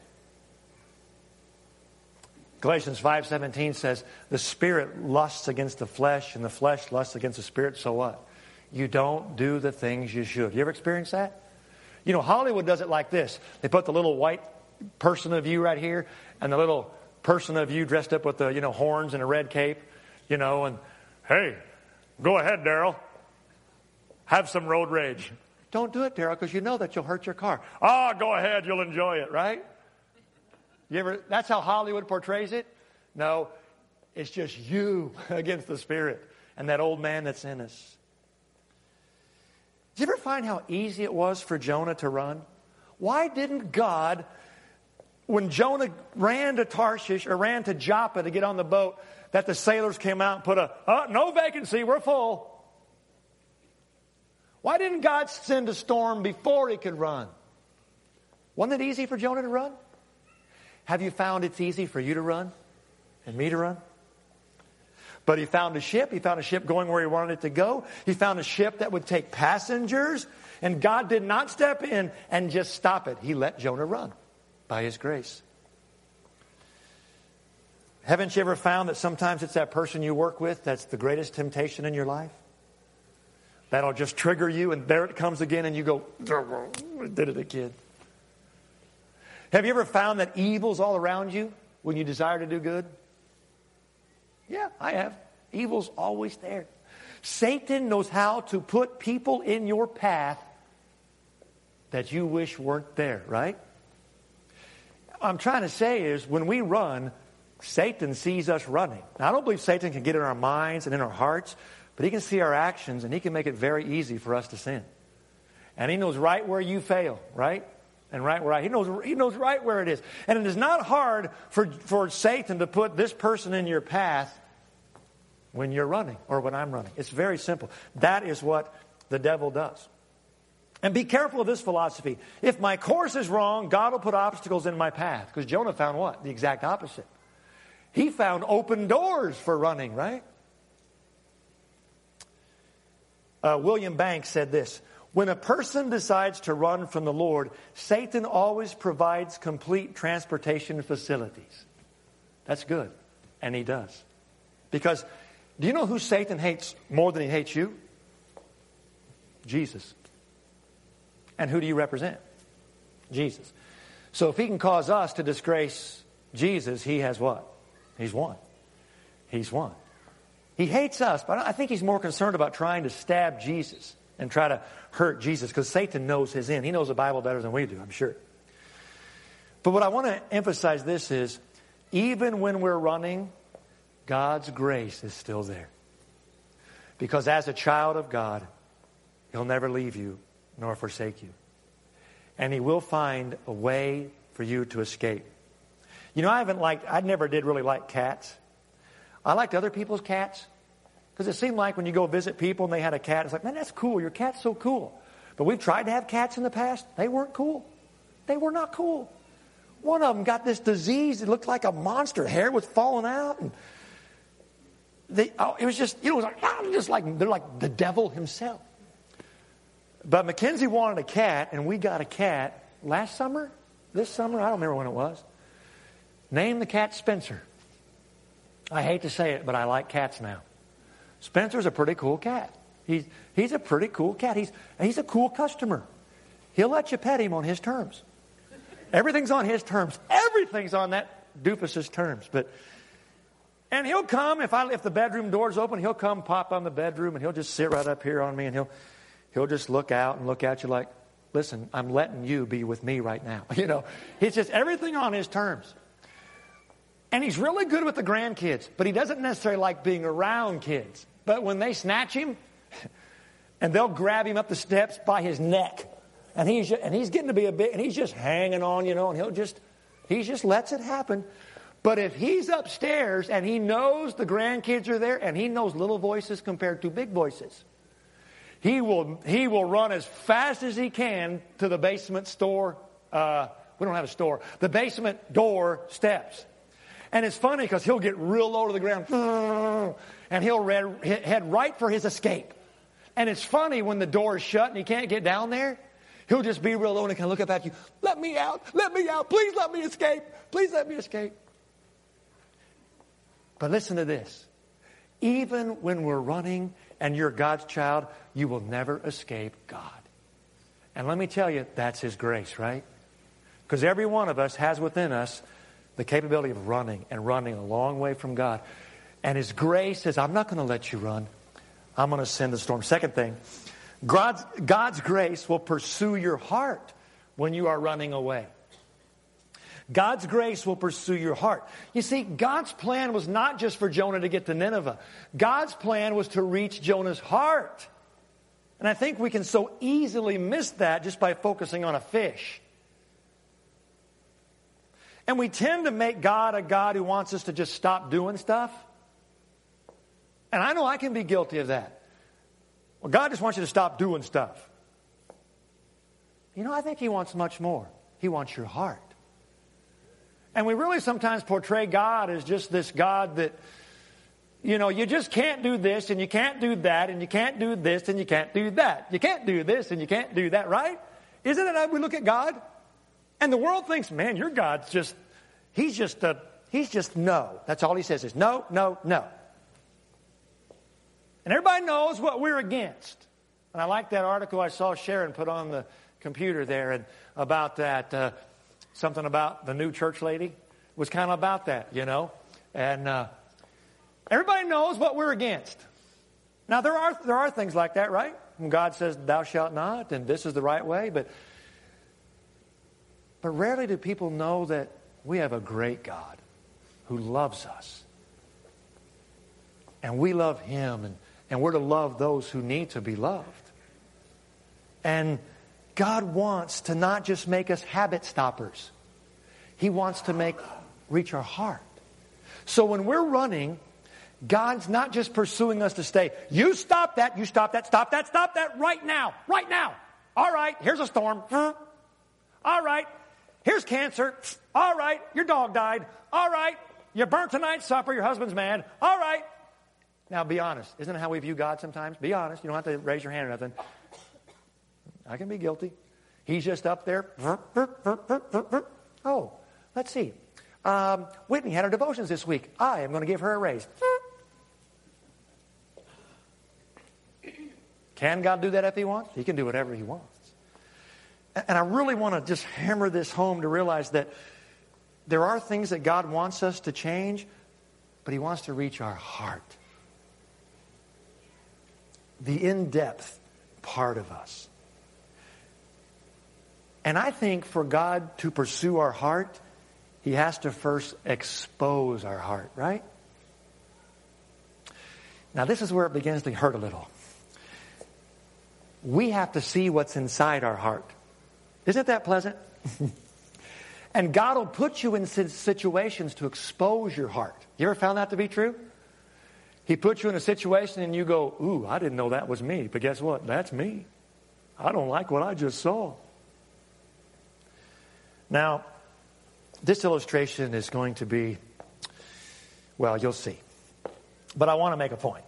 Galatians 5:17 says, the spirit lusts against the flesh, and the flesh lusts against the spirit. So what? You don't do the things you should. You ever experienced that? You know, Hollywood does it like this. They put the little white person of you right here, and the little person of you dressed up with the, horns and a red cape, and, hey, go ahead, Daryl. Have some road rage. Don't do it, Daryl, because you know that you'll hurt your car. Go ahead, you'll enjoy it, right? That's how Hollywood portrays it? No, it's just you against the Spirit and that old man that's in us. Did you ever find how easy it was for Jonah to run? Why didn't God, when Jonah ran to Tarshish or ran to Joppa to get on the boat, that the sailors came out and put no vacancy, we're full. Why didn't God send a storm before he could run? Wasn't it easy for Jonah to run? Have you found it's easy for you to run and me to run? But he found a ship. He found a ship going where he wanted it to go. He found a ship that would take passengers. And God did not step in and just stop it. He let Jonah run by His grace. Haven't you ever found that sometimes it's that person you work with that's the greatest temptation in your life? That'll just trigger you, and there it comes again, and you go, I did it again. Have you ever found that evil's all around you when you desire to do good? Yeah, I have. Evil's always there. Satan knows how to put people in your path that you wish weren't there, right? What I'm trying to say is when we run, Satan sees us running. Now, I don't believe Satan can get in our minds and in our hearts, but he can see our actions, and he can make it very easy for us to sin. And he knows right where you fail, right? And right where he knows right where it is. And it is not hard for Satan to put this person in your path when you're running or when I'm running. It's very simple. That is what the devil does. And be careful of this philosophy. If my course is wrong, God will put obstacles in my path. Because Jonah found what? The exact opposite. He found open doors for running, right? William Banks said this: when a person decides to run from the Lord, Satan always provides complete transportation facilities. That's good. And he does. Because do you know who Satan hates more than he hates you? Jesus. And who do you represent? Jesus. So if he can cause us to disgrace Jesus, he has what? He's won. He's won. He hates us, but I think he's more concerned about trying to stab Jesus and try to hurt Jesus, because Satan knows his end. He knows the Bible better than we do, I'm sure. But what I want to emphasize this is, even when we're running, God's grace is still there. Because as a child of God, He'll never leave you nor forsake you. And He will find a way for you to escape. You know, I never did really like cats. I liked other people's cats. Because it seemed like when you go visit people and they had a cat, it's like, man, that's cool. Your cat's so cool. But we've tried to have cats in the past. They weren't cool. They were not cool. One of them got this disease. It looked like a monster. Hair was falling out. And it was just, they're like the devil himself. But Mackenzie wanted a cat, and we got a cat last summer, this summer, I don't remember when it was. Named the cat Spencer. I hate to say it, but I like cats now. Spencer's a pretty cool cat. He's a pretty cool cat. He's a cool customer. He'll let you pet him on his terms. Everything's on his terms. Everything's on that doofus's terms. And he'll come, if the bedroom door's open, he'll come pop on the bedroom and he'll just sit right up here on me and he'll just look out and look at you like, listen, I'm letting you be with me right now. He's just everything on his terms. And he's really good with the grandkids, but he doesn't necessarily like being around kids. But when they snatch him, and they'll grab him up the steps by his neck, and he's getting to be and he's just hanging on, and he just lets it happen. But if he's upstairs and he knows the grandkids are there, and he knows little voices compared to big voices, he will run as fast as he can to the basement store. We don't have a store. The basement door steps. And it's funny because he'll get real low to the ground and he'll head right for his escape. And it's funny when the door is shut and he can't get down there. He'll just be real low and kind of look up at you. Let me out. Let me out. Please let me escape. Please let me escape. But listen to this. Even when we're running and you're God's child, you will never escape God. And let me tell you, that's His grace, right? Because every one of us has within us the capability of running and running a long way from God. And His grace says, I'm not going to let you run. I'm going to send the storm. Second thing, God's grace will pursue your heart when you are running away. God's grace will pursue your heart. You see, God's plan was not just for Jonah to get to Nineveh. God's plan was to reach Jonah's heart. And I think we can so easily miss that just by focusing on a fish. And we tend to make God a God who wants us to just stop doing stuff. And I know I can be guilty of that. Well, God just wants you to stop doing stuff. I think He wants much more. He wants your heart. And we really sometimes portray God as just this God that, you just can't do this and you can't do that and you can't do this and you can't do that. You can't do this and you can't do that, right? Isn't it how we look at God? And the world thinks, man, your God's just, he's just no. That's all He says is no, no, no. And everybody knows what we're against. And I like that article I saw Sharon put on the computer there and about that, something about the new church lady. It was kind of about that, And everybody knows what we're against. Now, there are things like that, right? When God says, thou shalt not, and this is the right way, But rarely do people know that we have a great God who loves us. And we love Him, and we're to love those who need to be loved. And God wants to not just make us habit stoppers. He wants to reach our heart. So when we're running, God's not just pursuing us to stay. You stop that, stop that right now, right now. All right, here's a storm. All right. Here's cancer. All right, your dog died. All right, you burnt tonight's supper. Your husband's mad. All right. Now, be honest. Isn't that how we view God sometimes? Be honest. You don't have to raise your hand or nothing. I can be guilty. He's just up there. Oh, let's see. Whitney had her devotions this week. I am going to give her a raise. Can God do that if He wants? He can do whatever He wants. And I really want to just hammer this home to realize that there are things that God wants us to change, but He wants to reach our heart. The in-depth part of us. And I think for God to pursue our heart, He has to first expose our heart, right? Now this is where it begins to hurt a little. We have to see what's inside our heart. Isn't that pleasant? And God will put you in situations to expose your heart. You ever found that to be true? He puts you in a situation and you go, ooh, I didn't know that was me. But guess what? That's me. I don't like what I just saw. Now, this illustration is going to be, well, you'll see. But I want to make a point.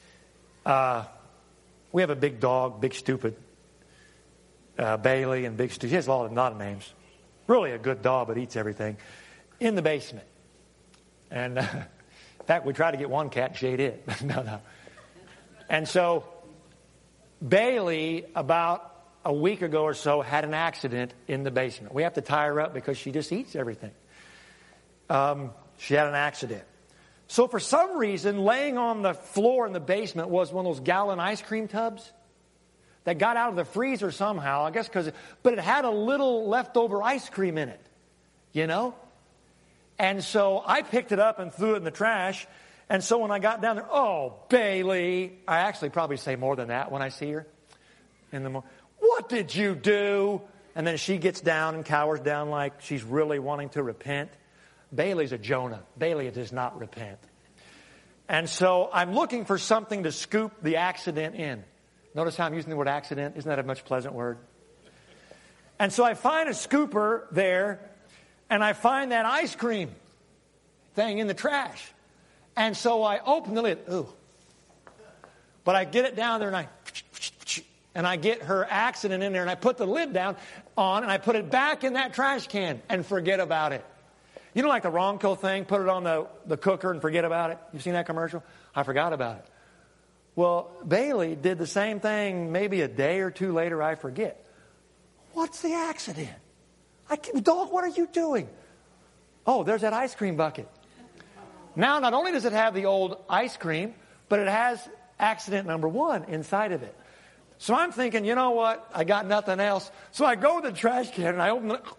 We have a big dog, Big Stupid. Bailey and Big Stupid. He has a lot of names. Really a good dog, but eats everything. In the basement. And in fact, we tried to get one cat and she ate it. No. And so Bailey, about a week ago or so, had an accident in the basement. We have to tie her up because she just eats everything. she had an accident. So for some reason, laying on the floor in the basement was one of those gallon ice cream tubs that got out of the freezer somehow, I guess but it had a little leftover ice cream in it, you know? And so I picked it up and threw it in the trash. And so when I got down there, oh, Bailey, I actually probably say more than that when I see her in the morning. What did you do? And then she gets down and cowers down like she's really wanting to repent. Bailey's a Jonah. Bailey does not repent. And so I'm looking for something to scoop the accident in. Notice how I'm using the word accident. Isn't that a much pleasant word? And so I find a scooper there, and I find that ice cream thing in the trash. And so I open the lid. Ooh. But I get it down there, and I get her accident in there, and I put the lid down on, and I put it back in that trash can and forget about it. You know, like the Ronco thing, put it on the cooker and forget about it? You've seen that commercial? I forgot about it. Well, Bailey did the same thing maybe a day or two later, I forget. What's the accident? Dog, what are you doing? Oh, there's that ice cream bucket. Now, not only does it have the old ice cream, but it has accident number 1 inside of it. So I'm thinking, you know what? I got nothing else. So I go to the trash can and I open it.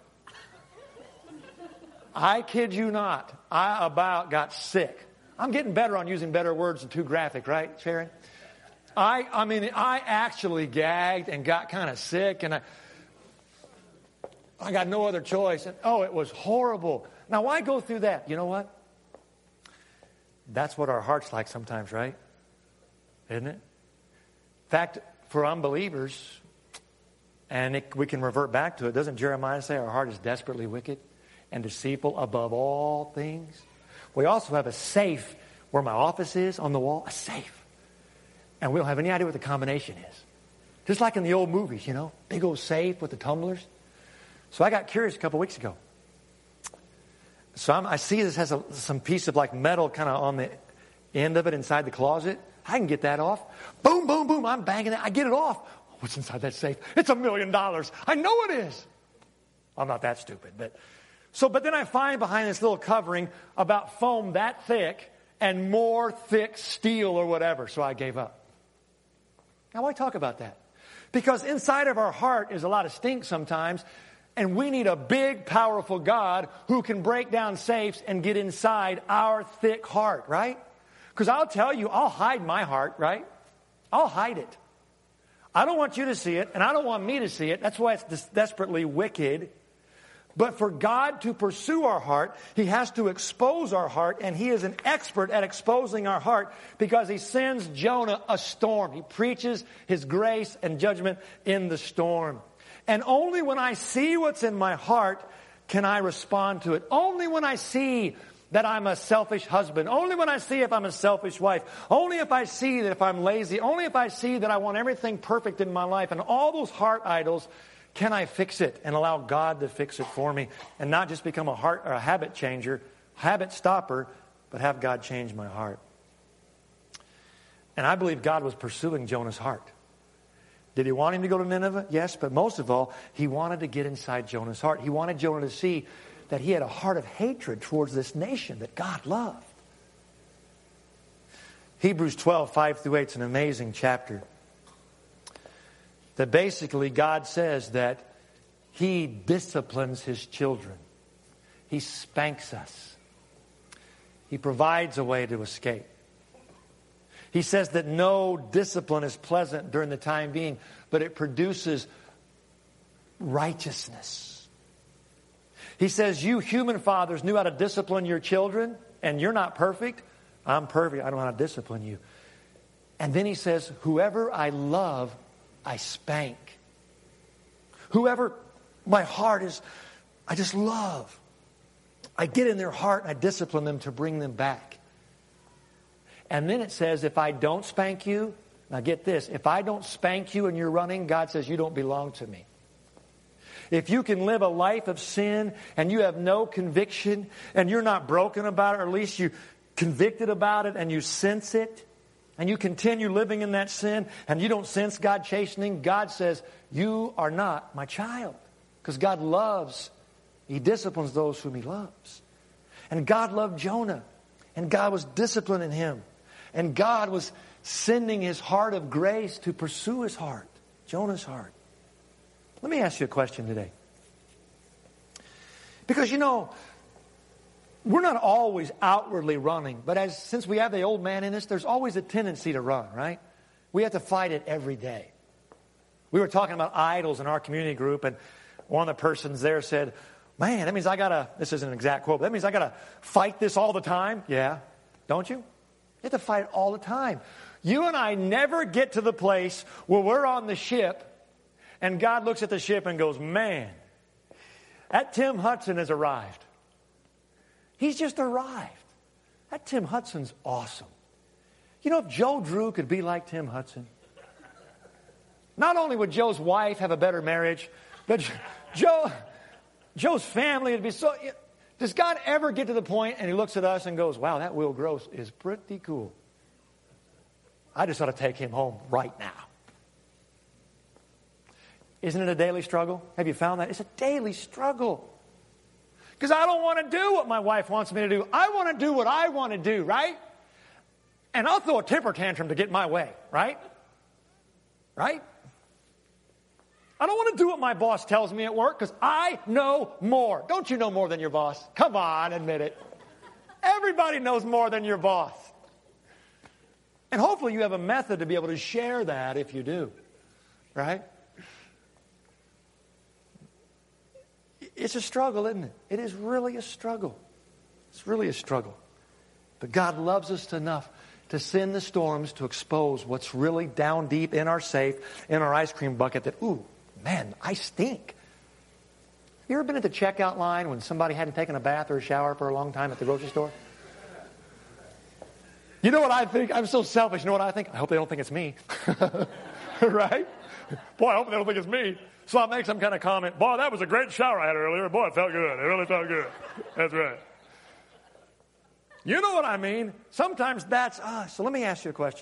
I kid you not. I about got sick. I'm getting better on using better words than too graphic, right, Sharon? I actually gagged and got kind of sick, and I got no other choice. And, it was horrible. Now, why go through that? You know what? That's what our heart's like sometimes, right? Isn't it? In fact, for unbelievers, and we can revert back to it, doesn't Jeremiah say our heart is desperately wicked and deceitful above all things? We also have a safe where my office is on the wall, a safe. And we don't have any idea what the combination is. Just like in the old movies, you know, big old safe with the tumblers. So I got curious a couple weeks ago. So I see this has some piece of like metal kind of on the end of it inside the closet. I can get that off. Boom, boom, boom. I'm banging it. I get it off. What's inside that safe? It's $1 million. I know it is. I'm not that stupid. But then I find behind this little covering about foam that thick and more thick steel or whatever. So I gave up. Now why talk about that? Because inside of our heart is a lot of stink sometimes. And we need a big, powerful God who can break down safes and get inside our thick heart, right? Because I'll tell you, I'll hide my heart, right? I'll hide it. I don't want you to see it, and I don't want me to see it. That's why it's desperately wicked. But for God to pursue our heart, He has to expose our heart, and He is an expert at exposing our heart because He sends Jonah a storm. He preaches His grace and judgment in the storm. And only when I see what's in my heart can I respond to it. Only when I see that I'm a selfish husband. Only when I see if I'm a selfish wife. Only if I see that if I'm lazy. Only if I see that I want everything perfect in my life. And all those heart idols, can I fix it and allow God to fix it for me and not just become a habit changer, habit stopper, but have God change my heart. And I believe God was pursuing Jonah's heart. Did He want him to go to Nineveh? Yes, but most of all, He wanted to get inside Jonah's heart. He wanted Jonah to see that he had a heart of hatred towards this nation that God loved. Hebrews 12, 5-8 is an amazing chapter. That basically God says that He disciplines His children. He spanks us. He provides a way to escape. He says that no discipline is pleasant during the time being, but it produces righteousness. He says, you human fathers knew how to discipline your children, and you're not perfect. I'm perfect. I don't know how to discipline you. And then He says, whoever I love, I spank. Whoever my heart is, I just love. I get in their heart and I discipline them to bring them back. And then it says, if I don't spank you, now get this, if I don't spank you and you're running, God says you don't belong to me. If you can live a life of sin and you have no conviction and you're not broken about it, or at least you're convicted about it and you sense it, and you continue living in that sin and you don't sense God chastening, God says, you are not my child. Because God loves, He disciplines those whom He loves. And God loved Jonah. And God was disciplining him. And God was sending his heart of grace to pursue his heart, Jonah's heart. Let me ask you a question today. Because, we're not always outwardly running, but since we have the old man in us, there's always a tendency to run, right? We have to fight it every day. We were talking about idols in our community group, and one of the persons there said, man, that means this isn't an exact quote, but that means I got to fight this all the time. Yeah, don't you? You have to fight it all the time. You and I never get to the place where we're on the ship, and God looks at the ship and goes, man, that Tim Hudson has arrived. He's just arrived. That Tim Hudson's awesome. If Joe Drew could be like Tim Hudson, not only would Joe's wife have a better marriage, but Joe's family would be so... Does God ever get to the point and he looks at us and goes, wow, that Will Gross is pretty cool. I just ought to take him home right now. Isn't it a daily struggle? Have you found that? It's a daily struggle. Because I don't want to do what my wife wants me to do. I want to do what I want to do, right? And I'll throw a temper tantrum to get my way, right? Right? I don't want to do what my boss tells me at work because I know more. Don't you know more than your boss? Come on, admit it. Everybody knows more than your boss. And hopefully you have a method to be able to share that if you do, right? It's a struggle, isn't it? It is really a struggle. It's really a struggle. But God loves us enough to send the storms to expose what's really down deep in our safe, in our ice cream bucket that, ooh, man, I stink. You ever been at the checkout line when somebody hadn't taken a bath or a shower for a long time at the grocery store? You know what I think? I'm so selfish. You know what I think? I hope they don't think it's me. Right? Boy, I hope they don't think it's me. So I'll make some kind of comment. Boy, that was a great shower I had earlier. Boy, it felt good. It really felt good. That's right. You know what I mean? Sometimes that's us. So let me ask you a question.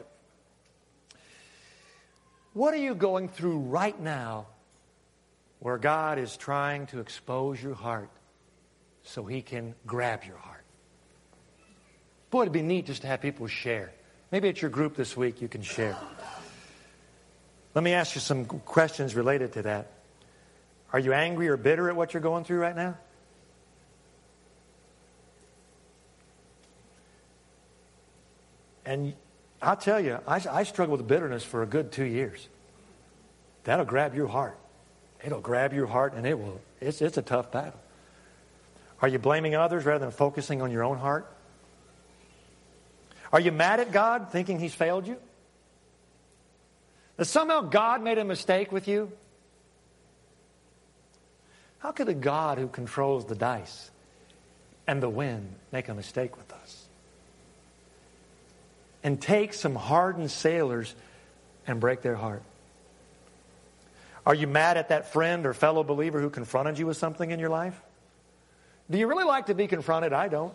What are you going through right now where God is trying to expose your heart so he can grab your heart? Boy, it'd be neat just to have people share. Maybe at your group this week you can share. Let me ask you some questions related to that. Are you angry or bitter at what you're going through right now? And I'll tell you, I struggled with bitterness for a good 2 years. That'll grab your heart. It'll grab your heart, and it's a tough battle. Are you blaming others rather than focusing on your own heart? Are you mad at God, thinking he's failed you? That somehow God made a mistake with you? How could a God who controls the dice and the wind make a mistake with us? And take some hardened sailors and break their heart? Are you mad at that friend or fellow believer who confronted you with something in your life? Do you really like to be confronted? I don't.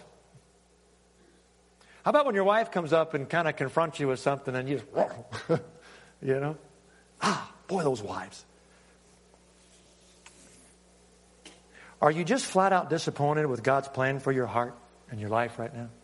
How about when your wife comes up and kind of confronts you with something and you just, you know? Boy, those wives. Are you just flat out disappointed with God's plan for your heart and your life right now?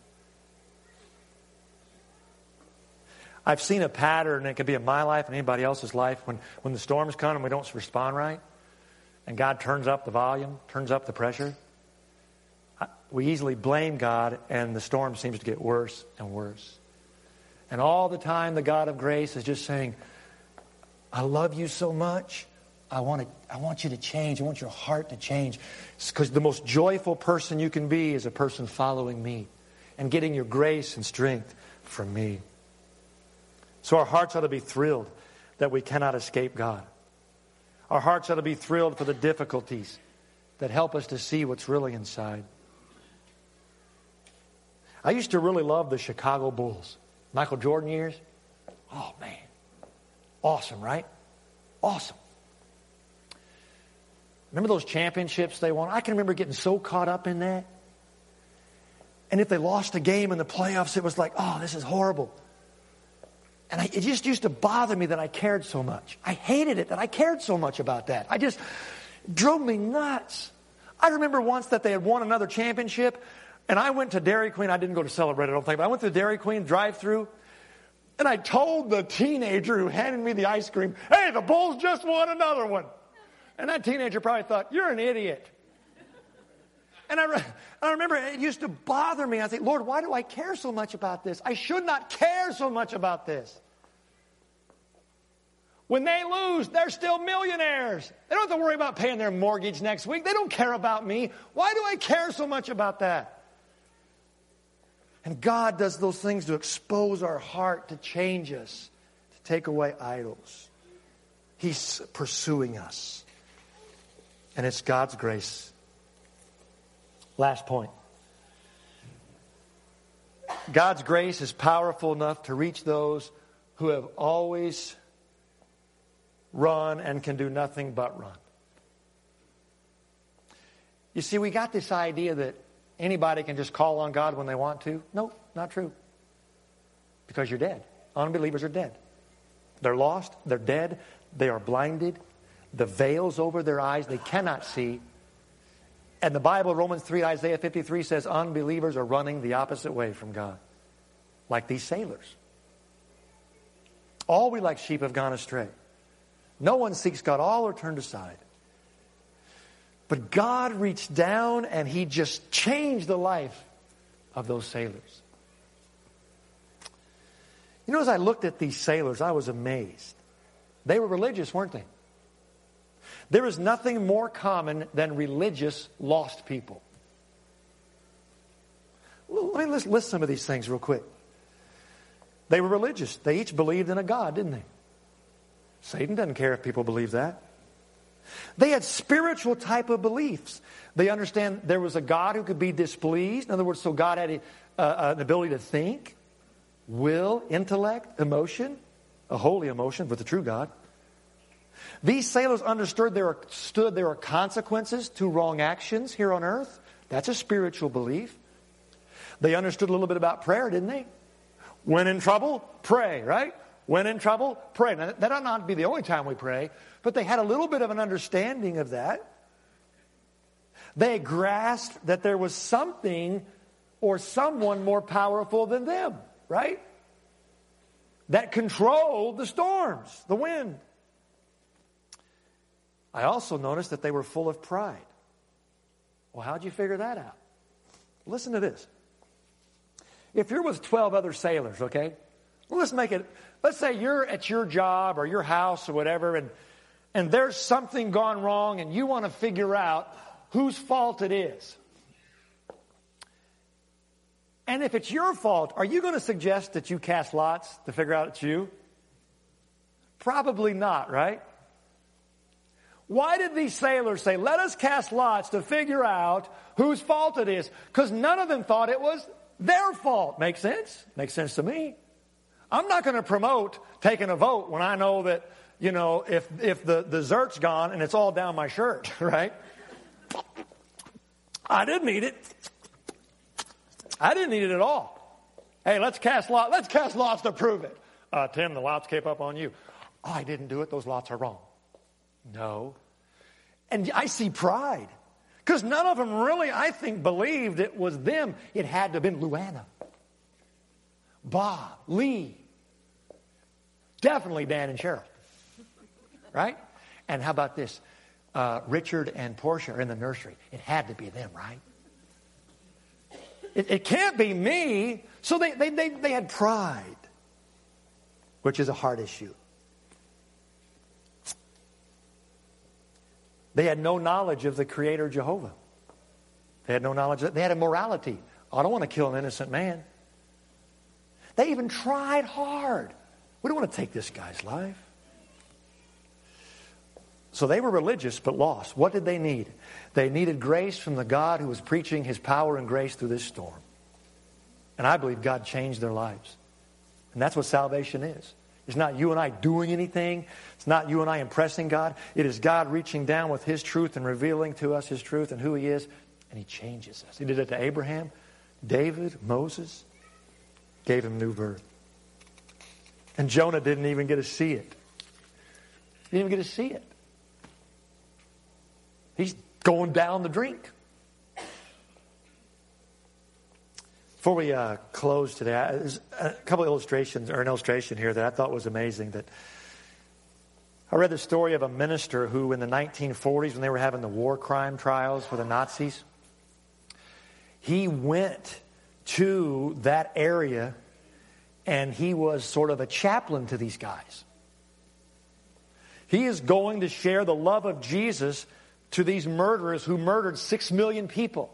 I've seen a pattern, and it could be in my life and anybody else's life, when the storms come and we don't respond right, and God turns up the volume, turns up the pressure, we easily blame God, and the storm seems to get worse and worse. And all the time, the God of grace is just saying, I love you so much. I want you to change. I want your heart to change. Because the most joyful person you can be is a person following me and getting your grace and strength from me. So our hearts ought to be thrilled that we cannot escape God. Our hearts ought to be thrilled for the difficulties that help us to see what's really inside. I used to really love the Chicago Bulls. Michael Jordan years. Oh, man. Awesome, right? Awesome. Remember those championships they won? I can remember getting so caught up in that. And if they lost a game in the playoffs, it was like, oh, this is horrible. And it just used to bother me that I cared so much. I hated it that I cared so much about that. I just drove me nuts. I remember once that they had won another championship, And I went to Dairy Queen. I didn't go to Celebrate, I don't think, but I went to Dairy Queen drive-thru. And I told the teenager who handed me the ice cream, hey, the Bulls just won another one. And that teenager probably thought, you're an idiot. And I remember it used to bother me. I think, Lord, why do I care so much about this? I should not care so much about this. When they lose, they're still millionaires. They don't have to worry about paying their mortgage next week. They don't care about me. Why do I care so much about that? And God does those things to expose our heart, to change us, to take away idols. He's pursuing us. And it's God's grace. Last point. God's grace is powerful enough to reach those who have always run and can do nothing but run. You see, we got this idea that anybody can just call on God when they want to. No, not true. Because you're dead. Unbelievers are dead. They're lost. They're dead. They are blinded. The veil's over their eyes. They cannot see. And the Bible, Romans 3, Isaiah 53 says unbelievers are running the opposite way from God. Like these sailors. All we like sheep have gone astray. No one seeks God. All are turned aside. But God reached down and He just changed the life of those sailors. You know, as I looked at these sailors, I was amazed. They were religious, weren't they? There is nothing more common than religious lost people. Let me list some of these things real quick. They were religious. They each believed in a God, didn't they? Satan doesn't care if people believe that. They had spiritual type of beliefs. They understand there was a God who could be displeased. In other words, so God had an ability to think, will, intellect, emotion, a holy emotion with the true God. These sailors understood there are consequences to wrong actions here on earth. That's a spiritual belief. They understood a little bit about prayer, didn't they? When in trouble, pray, right? When in trouble, pray. Now, that ought not be the only time we pray, but they had a little bit of an understanding of that. They grasped that there was something or someone more powerful than them, right? That controlled the storms, the wind. I also noticed that they were full of pride. Well, how'd you figure that out? Listen to this. If you're with 12 other sailors, okay? Well, let's say you're at your job or your house or whatever, and there's something gone wrong and you want to figure out whose fault it is. And if it's your fault, are you going to suggest that you cast lots to figure out it's you? Probably not, right? Why did these sailors say, let us cast lots to figure out whose fault it is? Because none of them thought it was their fault. Makes sense? Makes sense to me. I'm not going to promote taking a vote when I know that, you know, if the dessert's gone and it's all down my shirt, right? I didn't need it. I didn't need it at all. Hey, let's cast lots. Let's cast lots to prove it. Tim, the lots came up on you. Oh, I didn't do it. Those lots are wrong. No. And I see pride. Because none of them really, I think, believed it was them. It had to have been Luana, Bob, Lee, definitely Dan and Cheryl. Right? And how about this? Richard and Portia are in the nursery. It had to be them, right? It can't be me. So they had pride, which is a heart issue. They had no knowledge of the Creator Jehovah. They had no knowledge. They had a morality. I don't want to kill an innocent man. They even tried hard. We don't want to take this guy's life. So they were religious but lost. What did they need? They needed grace from the God who was preaching His power and grace through this storm. And I believe God changed their lives. And that's what salvation is. It's not you and I doing anything. It's not you and I impressing God. It is God reaching down with His truth and revealing to us His truth and who He is. And He changes us. He did it to Abraham, David, Moses. Gave him new birth. And Jonah didn't even get to see it. He didn't even get to see it. He's going down the drink. Before we close today, there's a couple of illustrations, or an illustration here that I thought was amazing. That I read the story of a minister who in the 1940s, when they were having the war crime trials for the Nazis, he went to that area and he was sort of a chaplain to these guys. He is going to share the love of Jesus to these murderers who murdered 6 million people.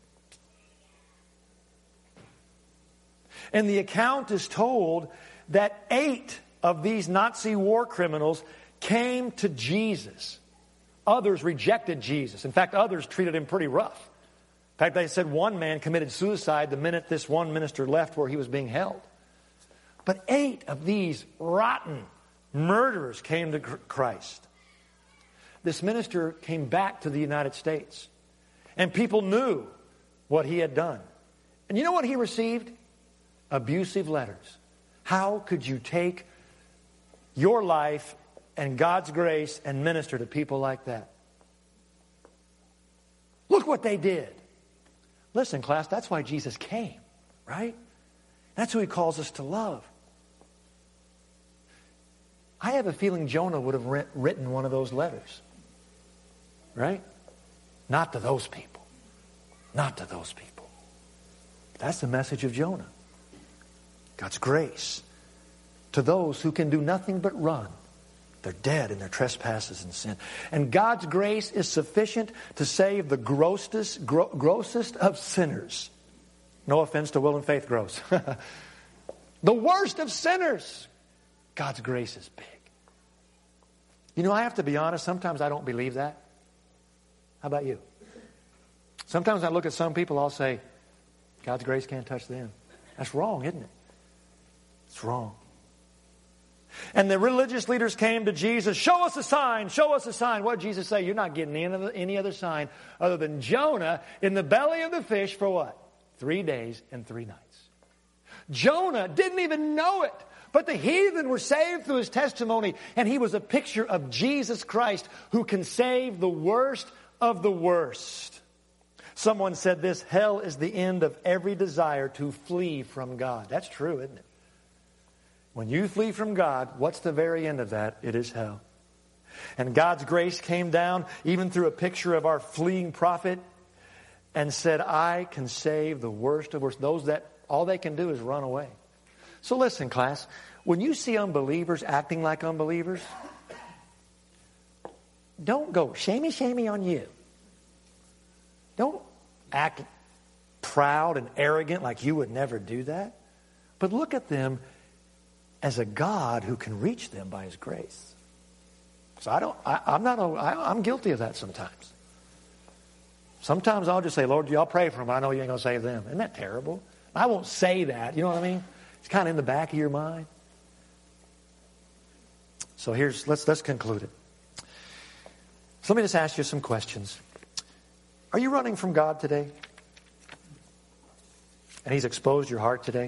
And the account is told that 8 of these Nazi war criminals came to Jesus. Others rejected Jesus. In fact, others treated him pretty rough. In fact, they said one man committed suicide the minute this one minister left where he was being held. But 8 of these rotten murderers came to Christ. This minister came back to the United States. And people knew what he had done. And you know what he received? Abusive letters. How could you take your life and God's grace and minister to people like that? Look what they did. Listen, class, that's why Jesus came, right? That's who he calls us to love. I have a feeling Jonah would have written one of those letters, right? Not to those people. Not to those people. That's the message of Jonah. God's grace to those who can do nothing but run. They're dead in their trespasses and sin. And God's grace is sufficient to save the grossest of sinners. No offense to Will and Faith Gross. The worst of sinners. God's grace is big. You know, I have to be honest, sometimes I don't believe that. How about you? Sometimes I look at some people, I'll say, God's grace can't touch them. That's wrong, isn't it? It's wrong. And the religious leaders came to Jesus, show us a sign, show us a sign. What did Jesus say? You're not getting any other sign other than Jonah in the belly of the fish for what? 3 days and 3 nights. Jonah didn't even know it. But the heathen were saved through his testimony. And he was a picture of Jesus Christ who can save the worst of the worst. Someone said this, hell is the end of every desire to flee from God. That's true, isn't it? When you flee from God, what's the very end of that? It is hell. And God's grace came down even through a picture of our fleeing prophet and said, I can save the worst of worst. Those that all they can do is run away. So listen, class, when you see unbelievers acting like unbelievers, don't go, shamey on you. Don't act proud and arrogant like you would never do that. But look at them as a God who can reach them by his grace. So I'm guilty of that sometimes. Sometimes I'll just say, Lord, y'all pray for them. I know you ain't going to save them. Isn't that terrible? I won't say that. You know what I mean? It's kind of in the back of your mind. So let's conclude it. So let me just ask you some questions. Are you running from God today? And he's exposed your heart today?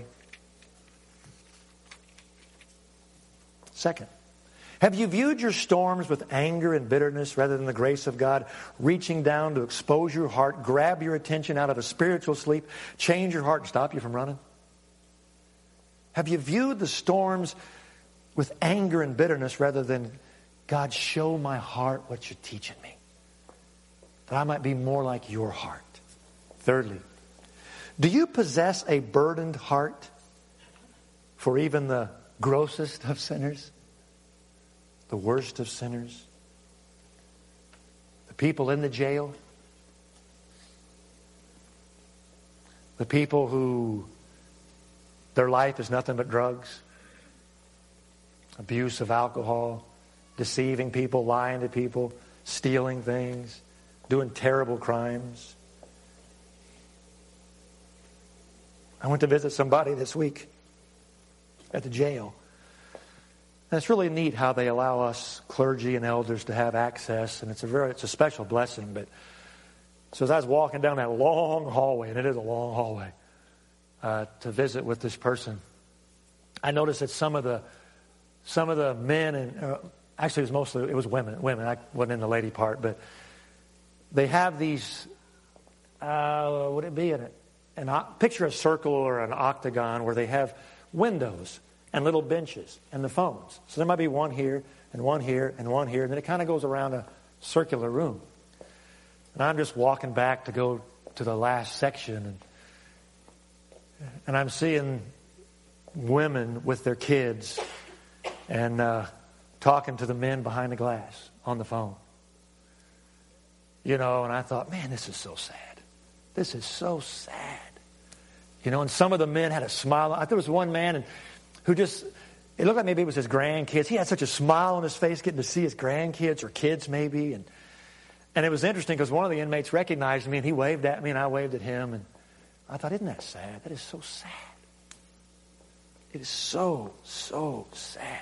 Second, have you viewed your storms with anger and bitterness rather than the grace of God reaching down to expose your heart, grab your attention out of a spiritual sleep, change your heart and stop you from running? Have you viewed the storms with anger and bitterness rather than, God, show my heart what you're teaching me, that I might be more like your heart? Thirdly, do you possess a burdened heart for even the grossest of sinners, the worst of sinners, the people in the jail, the people who their life is nothing but drugs, abuse of alcohol, deceiving people, lying to people, stealing things, doing terrible crimes? I went to visit somebody this week at the jail. And it's really neat how they allow us clergy and elders to have access, and it's a special blessing. But so as I was walking down that long hallway, and it is a long hallway, to visit with this person, I noticed that some of the men and actually it was women. I wasn't in the lady part, but they have these. Would it be picture a circle or an octagon where they have windows and little benches and the phones. So there might be one here and one here and one here, and then it kind of goes around a circular room. And I'm just walking back to go to the last section, and I'm seeing women with their kids and talking to the men behind the glass on the phone. You know, and I thought, man, this is so sad. This is so sad. You know, and some of the men had a smile. There was one man who just, it looked like maybe it was his grandkids. He had such a smile on his face getting to see his grandkids or kids maybe. And it was interesting because one of the inmates recognized me and he waved at me and I waved at him. And I thought, isn't that sad? That is so sad. It is so, so sad.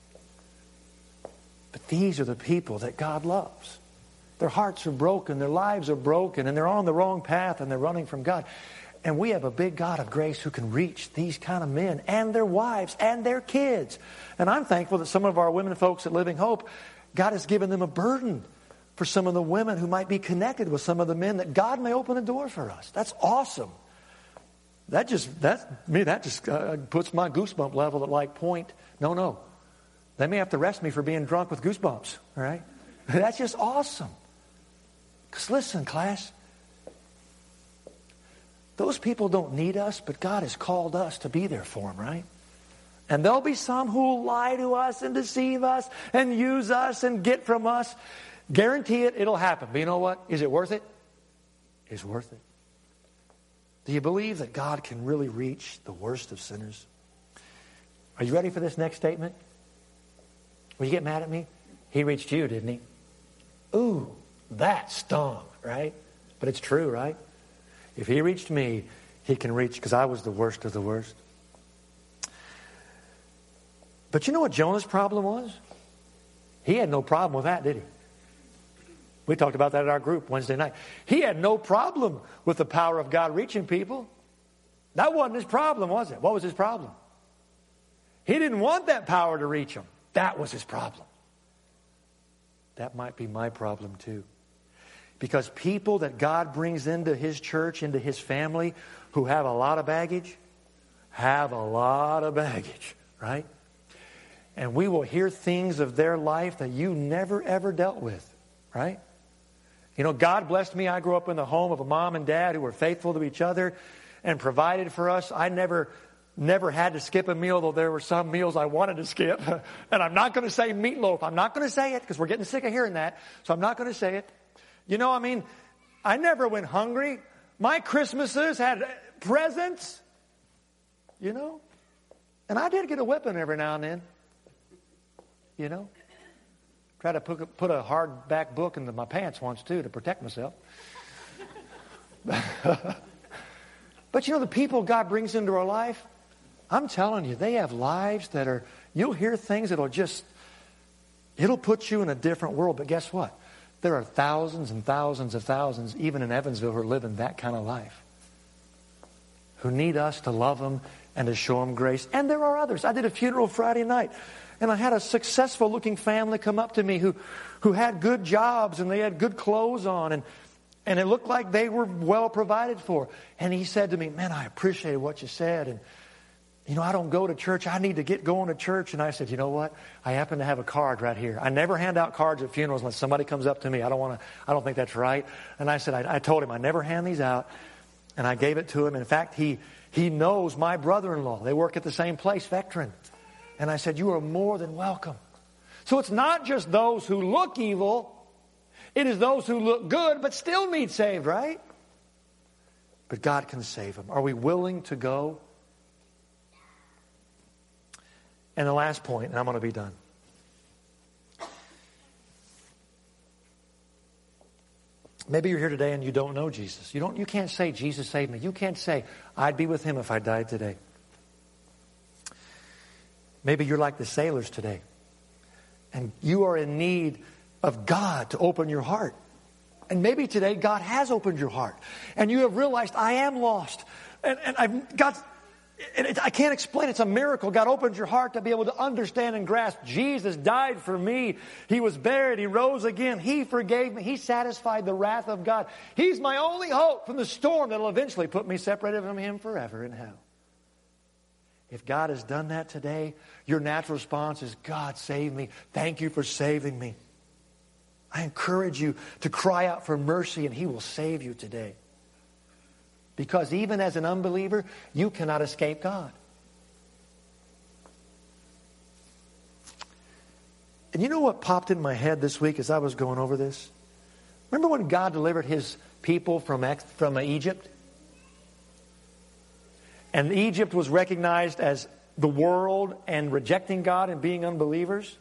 But these are the people that God loves. Their hearts are broken, their lives are broken, and they're on the wrong path and they're running from God. And we have a big God of grace who can reach these kind of men and their wives and their kids. And I'm thankful that some of our women folks at Living Hope, God has given them a burden for some of the women who might be connected with some of the men, that God may open a door for us. That's awesome. That just puts my goosebump level at like point. No. They may have to arrest me for being drunk with goosebumps. All right? That's just awesome. Because listen, class, those people don't need us, but God has called us to be there for them, right? And there'll be some who will lie to us and deceive us and use us and get from us. Guarantee it, it'll happen. But you know what? Is it worth it? It's worth it. Do you believe that God can really reach the worst of sinners? Are you ready for this next statement? Will you get mad at me? He reached you, didn't he? Ooh, that stung, right? But it's true, right? If he reached me, he can reach, because I was the worst of the worst. But you know what Jonah's problem was? He had no problem with that, did he? We talked about that at our group Wednesday night. He had no problem with the power of God reaching people. That wasn't his problem, was it? What was his problem? He didn't want that power to reach him. That was his problem. That might be my problem too. Because people that God brings into his church, into his family, who have a lot of baggage, right? And we will hear things of their life that you never ever dealt with, right? You know, God blessed me. I grew up in the home of a mom and dad who were faithful to each other and provided for us. I never had to skip a meal, though there were some meals I wanted to skip. And I'm not going to say meatloaf. I'm not going to say it because we're getting sick of hearing that. So I'm not going to say it. You know, I mean, I never went hungry. My Christmases had presents, you know. And I did get a whipping every now and then, you know. Try to put a hardback book into my pants once, too, to protect myself. But, you know, the people God brings into our life, I'm telling you, they have lives that are, you'll hear things that'll put you in a different world. But guess what? There are thousands and thousands of thousands, even in Evansville, who are living that kind of life, who need us to love them and to show them grace. And there are others. I did a funeral Friday night, and I had a successful-looking family come up to me who had good jobs, and they had good clothes on, and it looked like they were well provided for. And he said to me, man, I appreciate what you said, and you know, I don't go to church. I need to get going to church. And I said, you know what? I happen to have a card right here. I never hand out cards at funerals unless somebody comes up to me. I don't think that's right. And I said, I told him I never hand these out. And I gave it to him. In fact, he knows my brother-in-law. They work at the same place, Vectran. And I said, you are more than welcome. So it's not just those who look evil. It is those who look good but still need saved, right? But God can save them. Are we willing to go? And the last point, and I'm going to be done. Maybe you're here today and you don't know Jesus. You can't say, Jesus saved me. You can't say, I'd be with him if I died today. Maybe you're like the sailors today. And you are in need of God to open your heart. And maybe today God has opened your heart. And you have realized, I am lost. And I can't explain it. It's a miracle. God opens your heart to be able to understand and grasp. Jesus died for me. He was buried. He rose again. He forgave me. He satisfied the wrath of God. He's my only hope from the storm that will eventually put me separated from Him forever in hell. If God has done that today, your natural response is, God, save me. Thank you for saving me. I encourage you to cry out for mercy, and He will save you today. Because even as an unbeliever, you cannot escape God. And you know what popped in my head this week as I was going over this? Remember when God delivered His people from Egypt? And Egypt was recognized as the world and rejecting God and being unbelievers?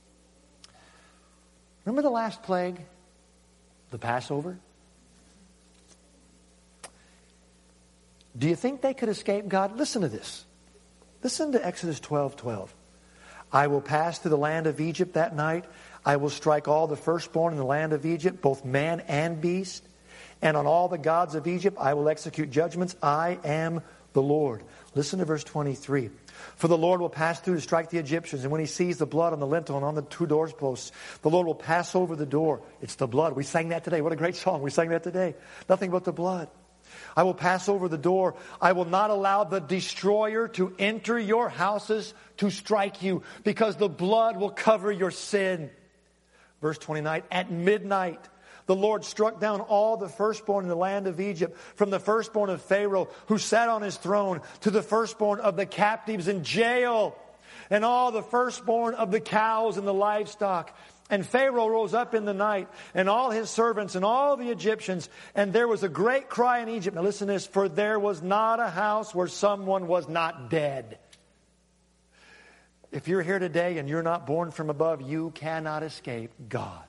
Remember the last plague? The Passover? Do you think they could escape God? Listen to this. Listen to Exodus 12:12. I will pass through the land of Egypt that night. I will strike all the firstborn in the land of Egypt, both man and beast. And on all the gods of Egypt I will execute judgments. I am the Lord. Listen to verse 23. For the Lord will pass through to strike the Egyptians, and when He sees the blood on the lintel and on the two doorposts, the Lord will pass over the door. It's the blood. We sang that today. What a great song. We sang that today. Nothing but the blood. I will pass over the door. I will not allow the destroyer to enter your houses to strike you, because the blood will cover your sin. Verse 29, at midnight, the Lord struck down all the firstborn in the land of Egypt, from the firstborn of Pharaoh, who sat on his throne, to the firstborn of the captives in jail, and all the firstborn of the cows and the livestock. And Pharaoh rose up in the night, and all his servants and all the Egyptians, and there was a great cry in Egypt. Now listen to this, for there was not a house where someone was not dead. If you're here today and you're not born from above, you cannot escape God.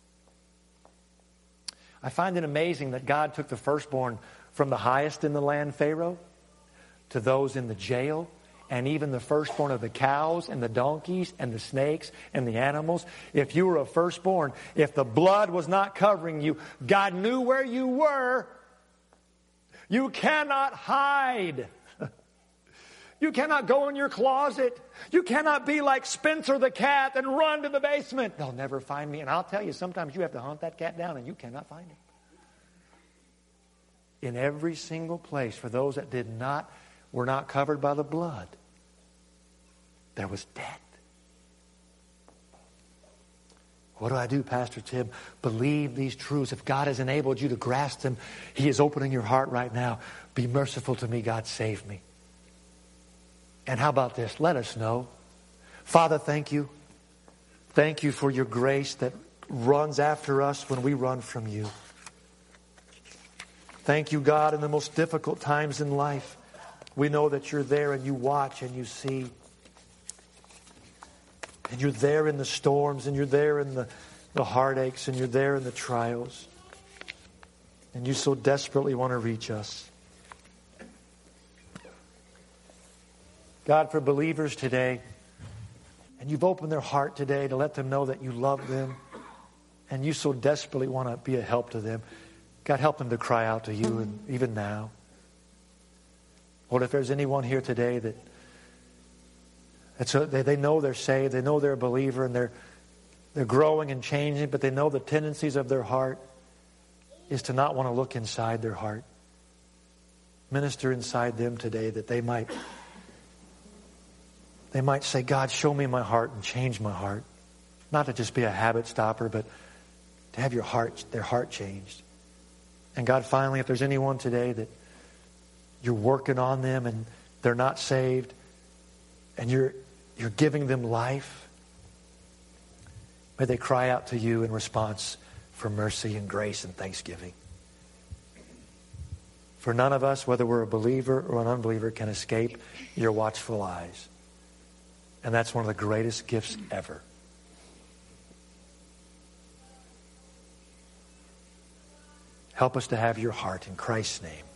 I find it amazing that God took the firstborn from the highest in the land, Pharaoh, to those in the jail, and even the firstborn of the cows and the donkeys and the snakes and the animals. If you were a firstborn, if the blood was not covering you, God knew where you were. You cannot hide. You cannot go in your closet. You cannot be like Spencer the cat and run to the basement. They'll never find me. And I'll tell you, sometimes you have to hunt that cat down and you cannot find him. In every single place, for those that were not covered by the blood, there was death. What do I do, Pastor Tim? Believe these truths. If God has enabled you to grasp them, He is opening your heart right now. Be merciful to me, God, save me. And how about this? Let us know. Father, thank you. Thank you for your grace that runs after us when we run from you. Thank you, God, in the most difficult times in life. We know that you're there and you watch and you see. And you're there in the storms, and you're there in the heartaches, and you're there in the trials. And you so desperately want to reach us. God, for believers today, and you've opened their heart today to let them know that you love them, and you so desperately want to be a help to them. God, help them to cry out to you, and even now. Lord, if there's anyone here today that they know they're saved, they know they're a believer, and they're growing and changing, but they know the tendencies of their heart is to not want to look inside their heart. Minister inside them today that they might say, God, show me my heart and change my heart. Not to just be a habit stopper, but to have their heart changed. And God, finally, if there's anyone today that you're working on them and they're not saved, and you're giving them life, may they cry out to you in response for mercy and grace and thanksgiving. For none of us, whether we're a believer or an unbeliever, can escape your watchful eyes. And that's one of the greatest gifts ever. Help us to have your heart in Christ's name.